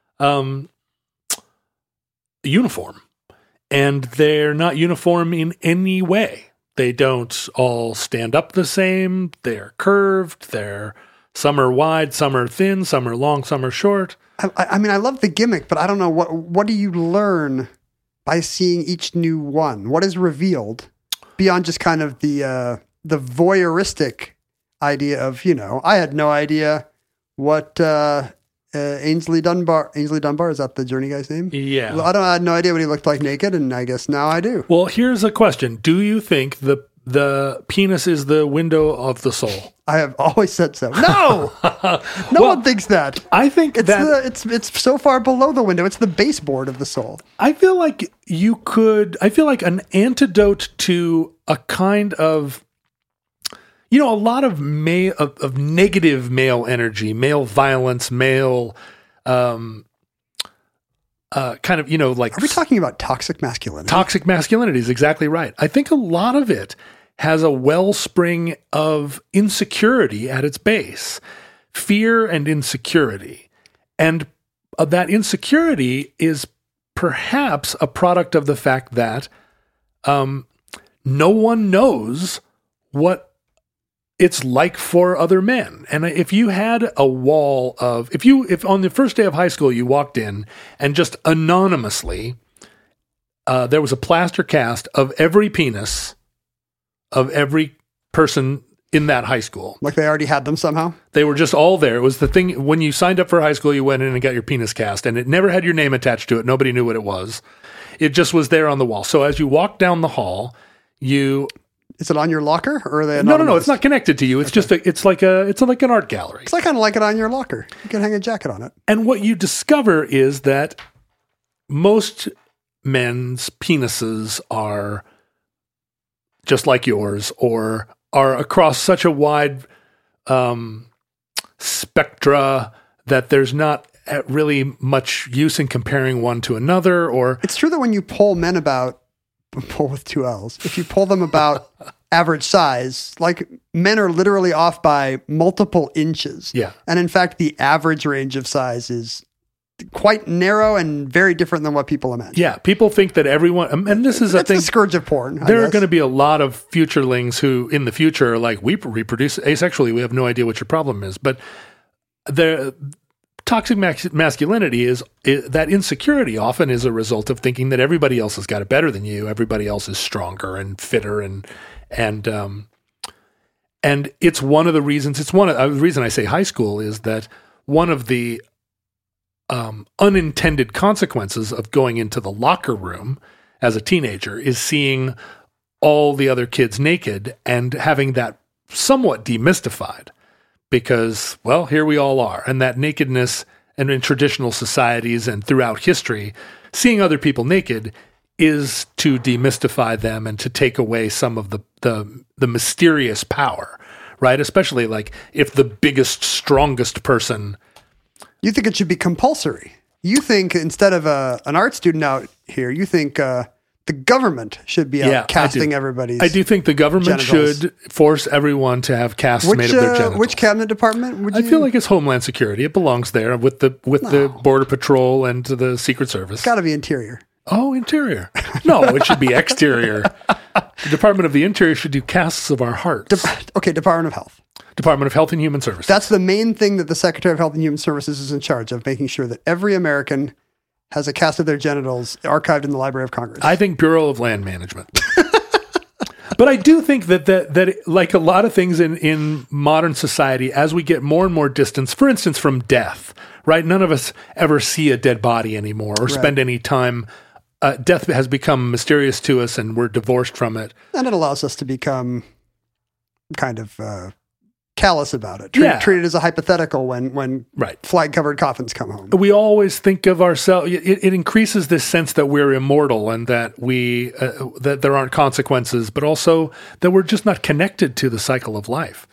uniform, and they're not uniform in any way. They don't all stand up the same. They're curved. Some are wide, some are thin, some are long, some are short. I mean, I love the gimmick, but I don't know what do you learn by seeing each new one? What is revealed beyond just kind of the voyeuristic idea of, I had no idea what Ainsley Dunbar, is that the Journey guy's name? Yeah. Well, I had no idea what he looked like naked, and I guess now I do. Well, here's a question. Do you think the penis is the window of the soul? I have always said so. No! No one thinks that. I think it's so far below the window. It's the baseboard of the soul. I feel like an antidote to a kind of, a lot of of negative male energy, male violence, male, kind of, like. Are we talking about toxic masculinity? Toxic masculinity is exactly right. I think a lot of it has a wellspring of insecurity at its base, fear and insecurity. And that insecurity is perhaps a product of the fact that no one knows what it's like for other men. And if you had a wall of, if on the first day of high school you walked in and just anonymously, there was a plaster cast of every penis of every person in that high school. Like they already had them somehow? They were just all there. It was the thing, when you signed up for high school, you went in and got your penis cast, and it never had your name attached to it. Nobody knew what it was. It just was there on the wall. So as you walk down the hall, Is it on your locker, or are they anonymous? No. It's not connected to you. It's just it's like an art gallery. It's like kind of like it on your locker. You can hang a jacket on it. And what you discover is that most men's penises are just like yours, or are across such a wide spectra that there's not really much use in comparing one to another. Or it's true that when you poll men about, poll with two L's, if you poll them about average size, like men are literally off by multiple inches. Yeah. And in fact, the average range of size is quite narrow and very different than what people imagine. Yeah, people think that everyone, and this is a thing. It's the scourge of porn. There are going to be a lot of futurelings who, in the future, are like, we reproduce asexually. We have no idea what your problem is. But the toxic masculinity is that insecurity often is a result of thinking that everybody else has got it better than you. Everybody else is stronger and fitter, and it's one of the reasons. It's the reason I say high school is that one of the unintended consequences of going into the locker room as a teenager is seeing all the other kids naked and having that somewhat demystified because, well, here we all are. And that nakedness, and in traditional societies and throughout history, seeing other people naked is to demystify them and to take away some of the mysterious power, right? Especially like if the biggest, strongest person. You think it should be compulsory. You think instead of an art student out here, you think the government should be out casting everybody's I do think the government genitals. should force everyone to have casts made of their genitals. Which cabinet department would you? I feel like it's Homeland Security. It belongs there with the Border Patrol and the Secret Service. It's got to be Interior. Oh, Interior. No, it should be Exterior. The Department of the Interior should do casts of our hearts. Department of Health. Department of Health and Human Services. That's the main thing that the Secretary of Health and Human Services is in charge of, making sure that every American has a cast of their genitals archived in the Library of Congress. I think Bureau of Land Management. But I do think that like a lot of things in modern society, as we get more and more distance, for instance, from death, right? None of us ever see a dead body anymore or spend any time. Death has become mysterious to us and we're divorced from it. And it allows us to become kind of callous about it. Treat it as a hypothetical when flag-covered coffins come home. We always think of ourselves. It increases this sense that we're immortal and that that there aren't consequences, but also that we're just not connected to the cycle of life.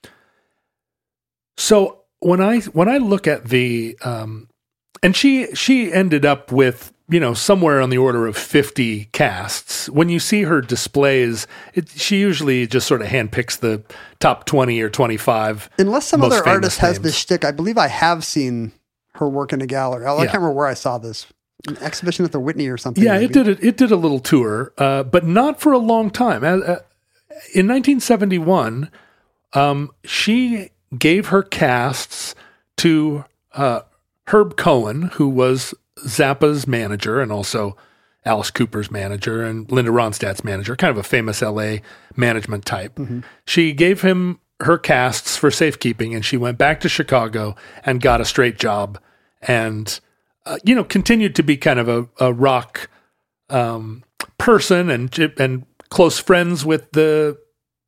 So when I look at the and she ended up with somewhere on the order of 50 casts. When you see her displays, she usually just sort of handpicks the top 20 or 25. Unless some other artist has this shtick, I believe I have seen her work in a gallery. I can't remember where I saw this. An exhibition at the Whitney or something. Yeah, maybe. It did a little tour, but not for a long time. In 1971, she gave her casts to Herb Cohen, who was Zappa's manager and also Alice Cooper's manager and Linda Ronstadt's manager, kind of a famous LA management type. Mm-hmm. She gave him her casts for safekeeping and she went back to Chicago and got a straight job and, continued to be kind of a rock person and close friends with the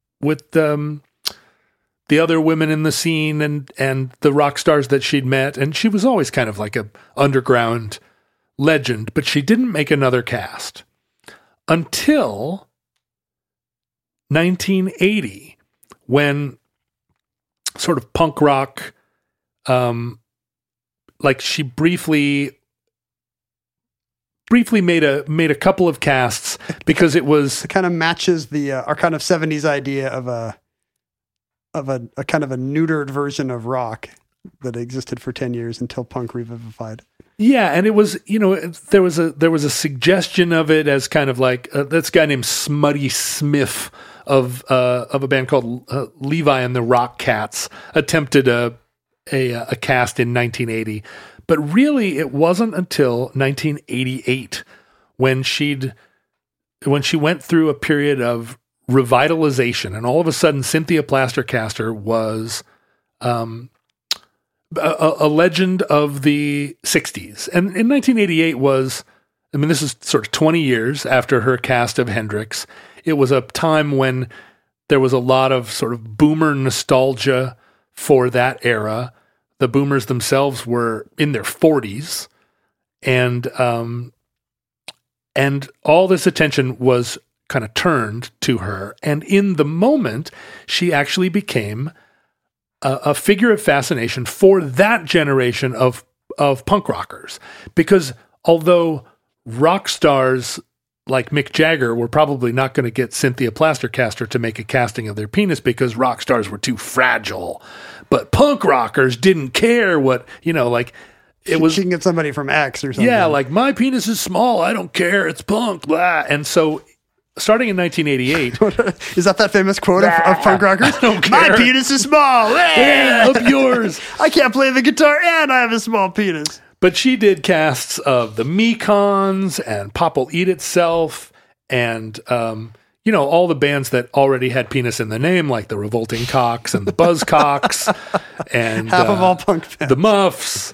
other women in the scene and the rock stars that she'd met. And she was always kind of like a underground legend, but she didn't make another cast until 1980, when sort of punk rock, like she briefly made a couple of casts because it kind of matches our kind of 70s idea of a kind of a neutered version of rock that existed for 10 years until punk revivified. Yeah, and it was, there was a suggestion of it as kind of like this guy named Smutty Smith of a band called Levi and the Rock Cats attempted a cast in 1980, but really it wasn't until 1988 when she went through a period of revitalization, and all of a sudden Cynthia Plaster-Caster was a legend of the 60s. And in 1988 this is sort of 20 years after her cast of Hendrix. It was a time when there was a lot of sort of boomer nostalgia for that era. The boomers themselves were in their 40s, and all this attention was kind of turned to her. And in the moment, she actually became a figure of fascination for that generation of punk rockers. Because although rock stars like Mick Jagger were probably not going to get Cynthia Plastercaster to make a casting of their penis because rock stars were too fragile. But punk rockers didn't care what, like it was. She can get somebody from X or something. Yeah, like my penis is small. I don't care. It's punk. Blah. And so starting in 1988. Is that famous quote of punk rockers? I don't care. My penis is small. Yeah, up yours. I can't play the guitar and I have a small penis. But she did casts of the Mekons and Pop Will Eat Itself and, all the bands that already had penis in the name, like the Revolting Cocks and the Buzzcocks and half of all punk bands. The Muffs,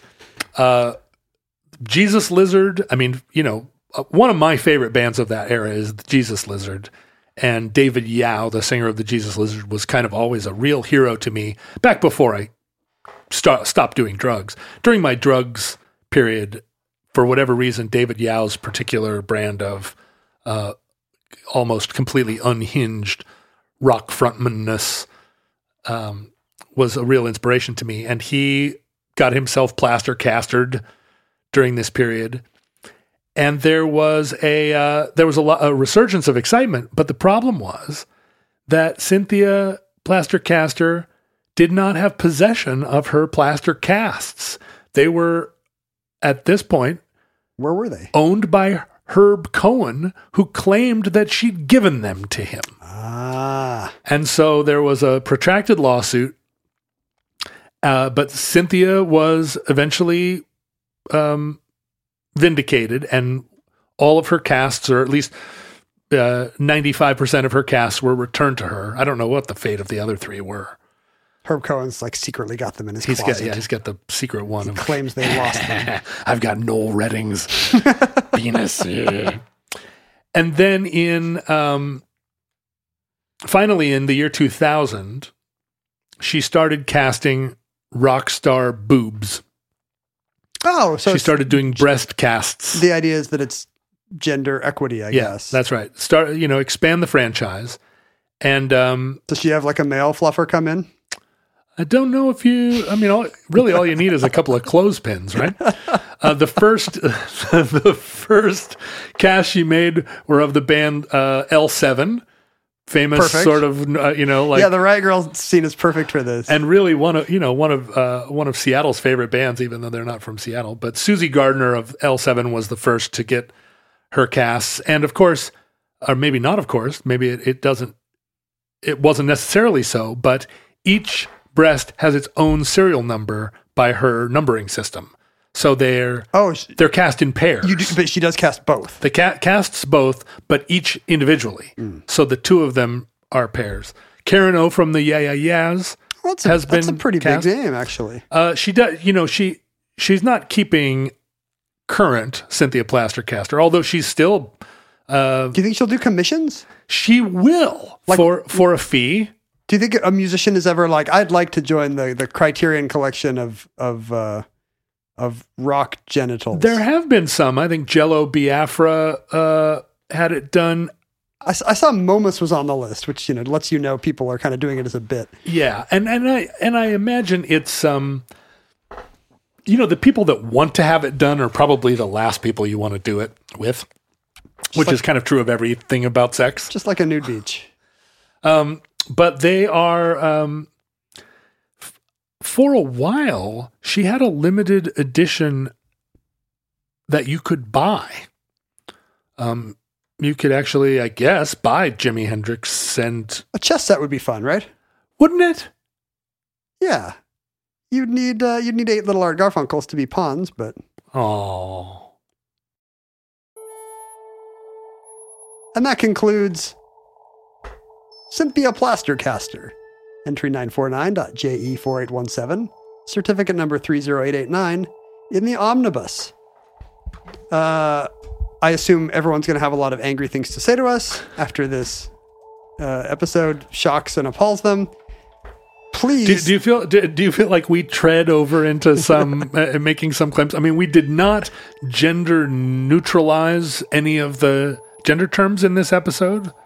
Jesus Lizard. I mean, one of my favorite bands of that era is the Jesus Lizard. And David Yao, the singer of the Jesus Lizard, was kind of always a real hero to me back before I stopped doing drugs. During my drugs period, for whatever reason, David Yao's particular brand of almost completely unhinged rock frontmanness was a real inspiration to me. And he got himself plaster castered during this period. And there was a resurgence of excitement, but the problem was that Cynthia Plastercaster did not have possession of her plaster casts. They were, at this point, where were they? Owned by Herb Cohen, who claimed that she'd given them to him. Ah. And so there was a protracted lawsuit, but Cynthia was eventually vindicated, and all of her casts, or at least 95% of her casts, were returned to her. I don't know what the fate of the other three were. Herb Cohen's secretly got them in his closet. He's got the secret one. He claims they lost them. I've got Noel Redding's penis. Yeah. And then finally in the year 2000, she started casting rock star boobs. Oh, so she started doing breast casts. The idea is that it's gender equity, I guess. That's right. Expand the franchise. And does she have a male fluffer come in? I don't know if all you need is a couple of clothespins, right? The first cast she made were of the band L7, famous perfect. Sort of, the Riot Girl scene is perfect for this. And really one of Seattle's favorite bands, even though they're not from Seattle. But Susie Gardner of L7 was the first to get her casts. And of course, or maybe not of course, maybe it wasn't necessarily so, but each breast has its own serial number by her numbering system. So they're cast in pairs. But she does cast both. The casts both, but each individually. So the two of them are pairs. Karen O from the Yeah Yeah Yeahs has been. That's a pretty cast. big name, actually. She does. She's not keeping current Cynthia Plastercaster, although she's still. Do you think she'll do commissions? She will for a fee. Do you think a musician is ever I'd like to join the Criterion collection of rock genitals? There have been some. I think Jello Biafra had it done. I saw Momus was on the list, which lets people are kind of doing it as a bit. Yeah, and I imagine it's the people that want to have it done are probably the last people you want to do it with, which is kind of true of everything about sex. Just like a nude beach. But they are, for a while, she had a limited edition that you could buy. You could actually, I guess, buy Jimi Hendrix and... A chess set would be fun, right? Wouldn't it? Yeah. You'd need 8 little Art Garfunkels to be pawns, but... Oh. And that concludes... Cynthia Plastercaster, entry 949.JE4817, certificate number 30889, in the omnibus. I assume everyone's going to have a lot of angry things to say to us after this episode shocks and appalls them. Please. Do you feel like we tread over into some making some claims? I mean, we did not gender neutralize any of the gender terms in this episode.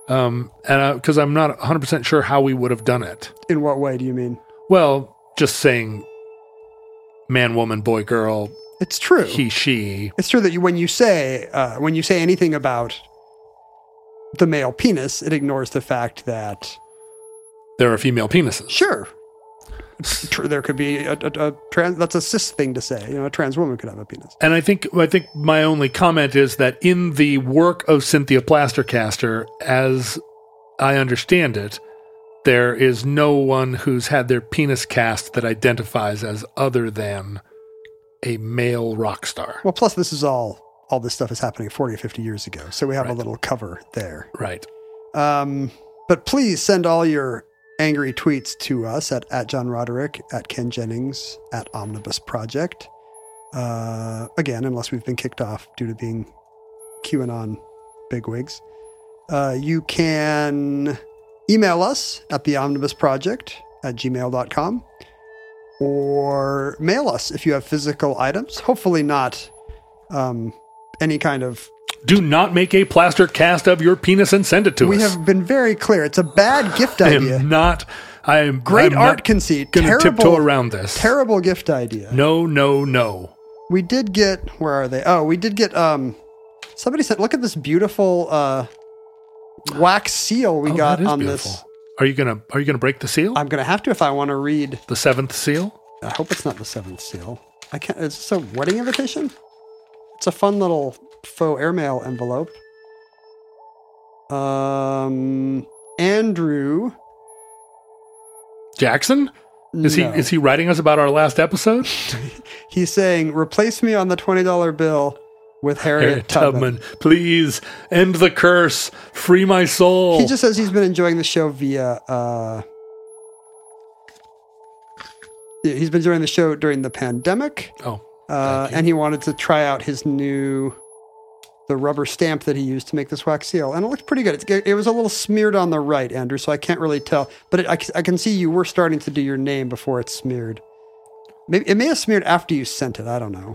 And because I'm not 100% sure how we would have done it. In what way do you mean? Well, just saying man, woman, boy, girl, It's true. he, she. It's true that when you say anything about the male penis, it ignores the fact that There are female penises. sure, there could be a trans. That's a cis thing to say. A trans woman could have a penis. And I think my only comment is that in the work of Cynthia Plastercaster, as I understand it, there is no one who's had their penis cast that identifies as other than a male rock star. Well, plus this is all this stuff is happening 40 or 50 years ago, so we have a little cover there. Right. But please send all your angry tweets to us at John Roderick, at Ken Jennings, at Omnibus Project. Again, unless we've been kicked off due to being QAnon bigwigs. You can email us at theomnibusproject@gmail.com or mail us if you have physical items. Hopefully not any kind of... Do not make a plaster cast of your penis and send it to us. We have been very clear. It's a bad gift I idea. am Great I'm art not conceit. Gonna Terrible tiptoe around this. Terrible gift idea. No. We did get... Where are they? Oh, we did get... somebody said, look at this beautiful wax seal we got that is on beautiful. this. Are you gonna break the seal? I'm going to have to if I want to read... The seventh seal? I hope it's not the seventh seal. I can't... Is this a wedding invitation? It's a fun little faux airmail envelope. Andrew Jackson? Is No. he writing us about our last episode? He's saying, replace me on the $20 bill with Harriet Tubman. Please end the curse. Free my soul. He just says he's been enjoying the show via... he's been enjoying the show during the pandemic. Oh. And he wanted to try out the rubber stamp that he used to make this wax seal. And it looked pretty good. It was a little smeared on the right, Andrew, so I can't really tell. But I can see you were starting to do your name before it's smeared. Maybe it may have smeared after you sent it. I don't know.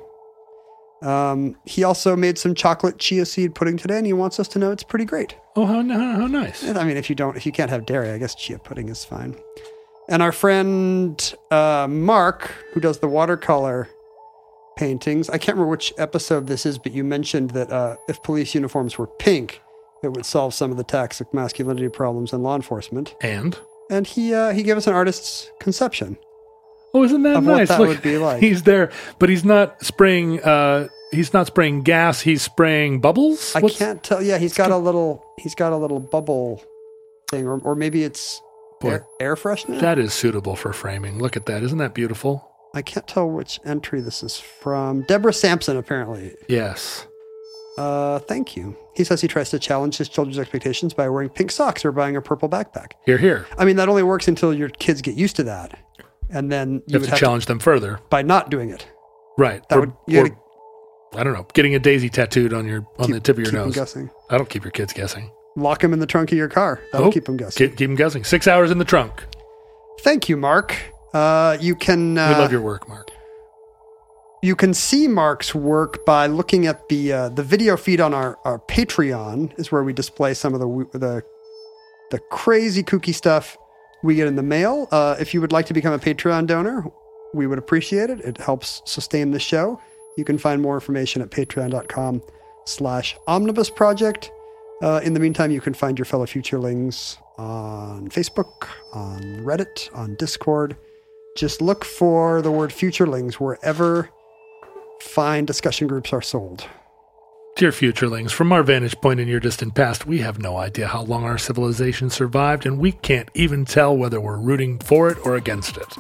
He also made some chocolate chia seed pudding today, and he wants us to know it's pretty great. Oh, how nice. I mean, if you can't have dairy, I guess chia pudding is fine. And our friend Mark, who does the watercolor paintings, I can't remember which episode this is, but you mentioned that if police uniforms were pink, it would solve some of the toxic masculinity problems in law enforcement. And he gave us an artist's conception. oh, isn't that Of nice? what that would be like. He's there, but he's not spraying. He's not spraying gas. He's spraying bubbles. I can't tell. Yeah, he's got a little bubble thing, or maybe it's air freshener. That is suitable for framing. Look at that. Isn't that beautiful? I can't tell which entry this is from. Deborah Sampson, apparently. Yes. Thank you. He says he tries to challenge his children's expectations by wearing pink socks or buying a purple backpack. Here. I mean, that only works until your kids get used to that. And then You have to challenge them further. by not doing it. Right. That would, you gotta I don't know, getting a daisy tattooed on the tip of your keep them nose. guessing. I don't keep your kids guessing. Lock them in the trunk of your car. That'll keep them guessing. Keep them guessing. 6 hours in the trunk. Thank you, Mark. You can... We love your work, Mark. You can see Mark's work by looking at the video feed on our Patreon, is where we display some of the crazy kooky stuff we get in the mail. If you would like to become a Patreon donor, we would appreciate it. It helps sustain the show. You can find more information at patreon.com/Omnibus Project. In the meantime, you can find your fellow futurelings on Facebook, on Reddit, on Discord. Just look for the word futurelings wherever fine discussion groups are sold. Dear futurelings, from our vantage point in your distant past, we have no idea how long our civilization survived, and we can't even tell whether we're rooting for it or against it.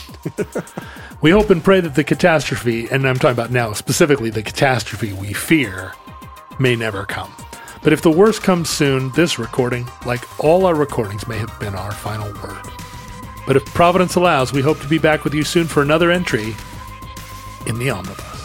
We hope and pray that the catastrophe, and I'm talking about now specifically the catastrophe we fear, may never come. But if the worst comes soon, this recording, like all our recordings, may have been our final word. But if Providence allows, we hope to be back with you soon for another entry in the Omnibus.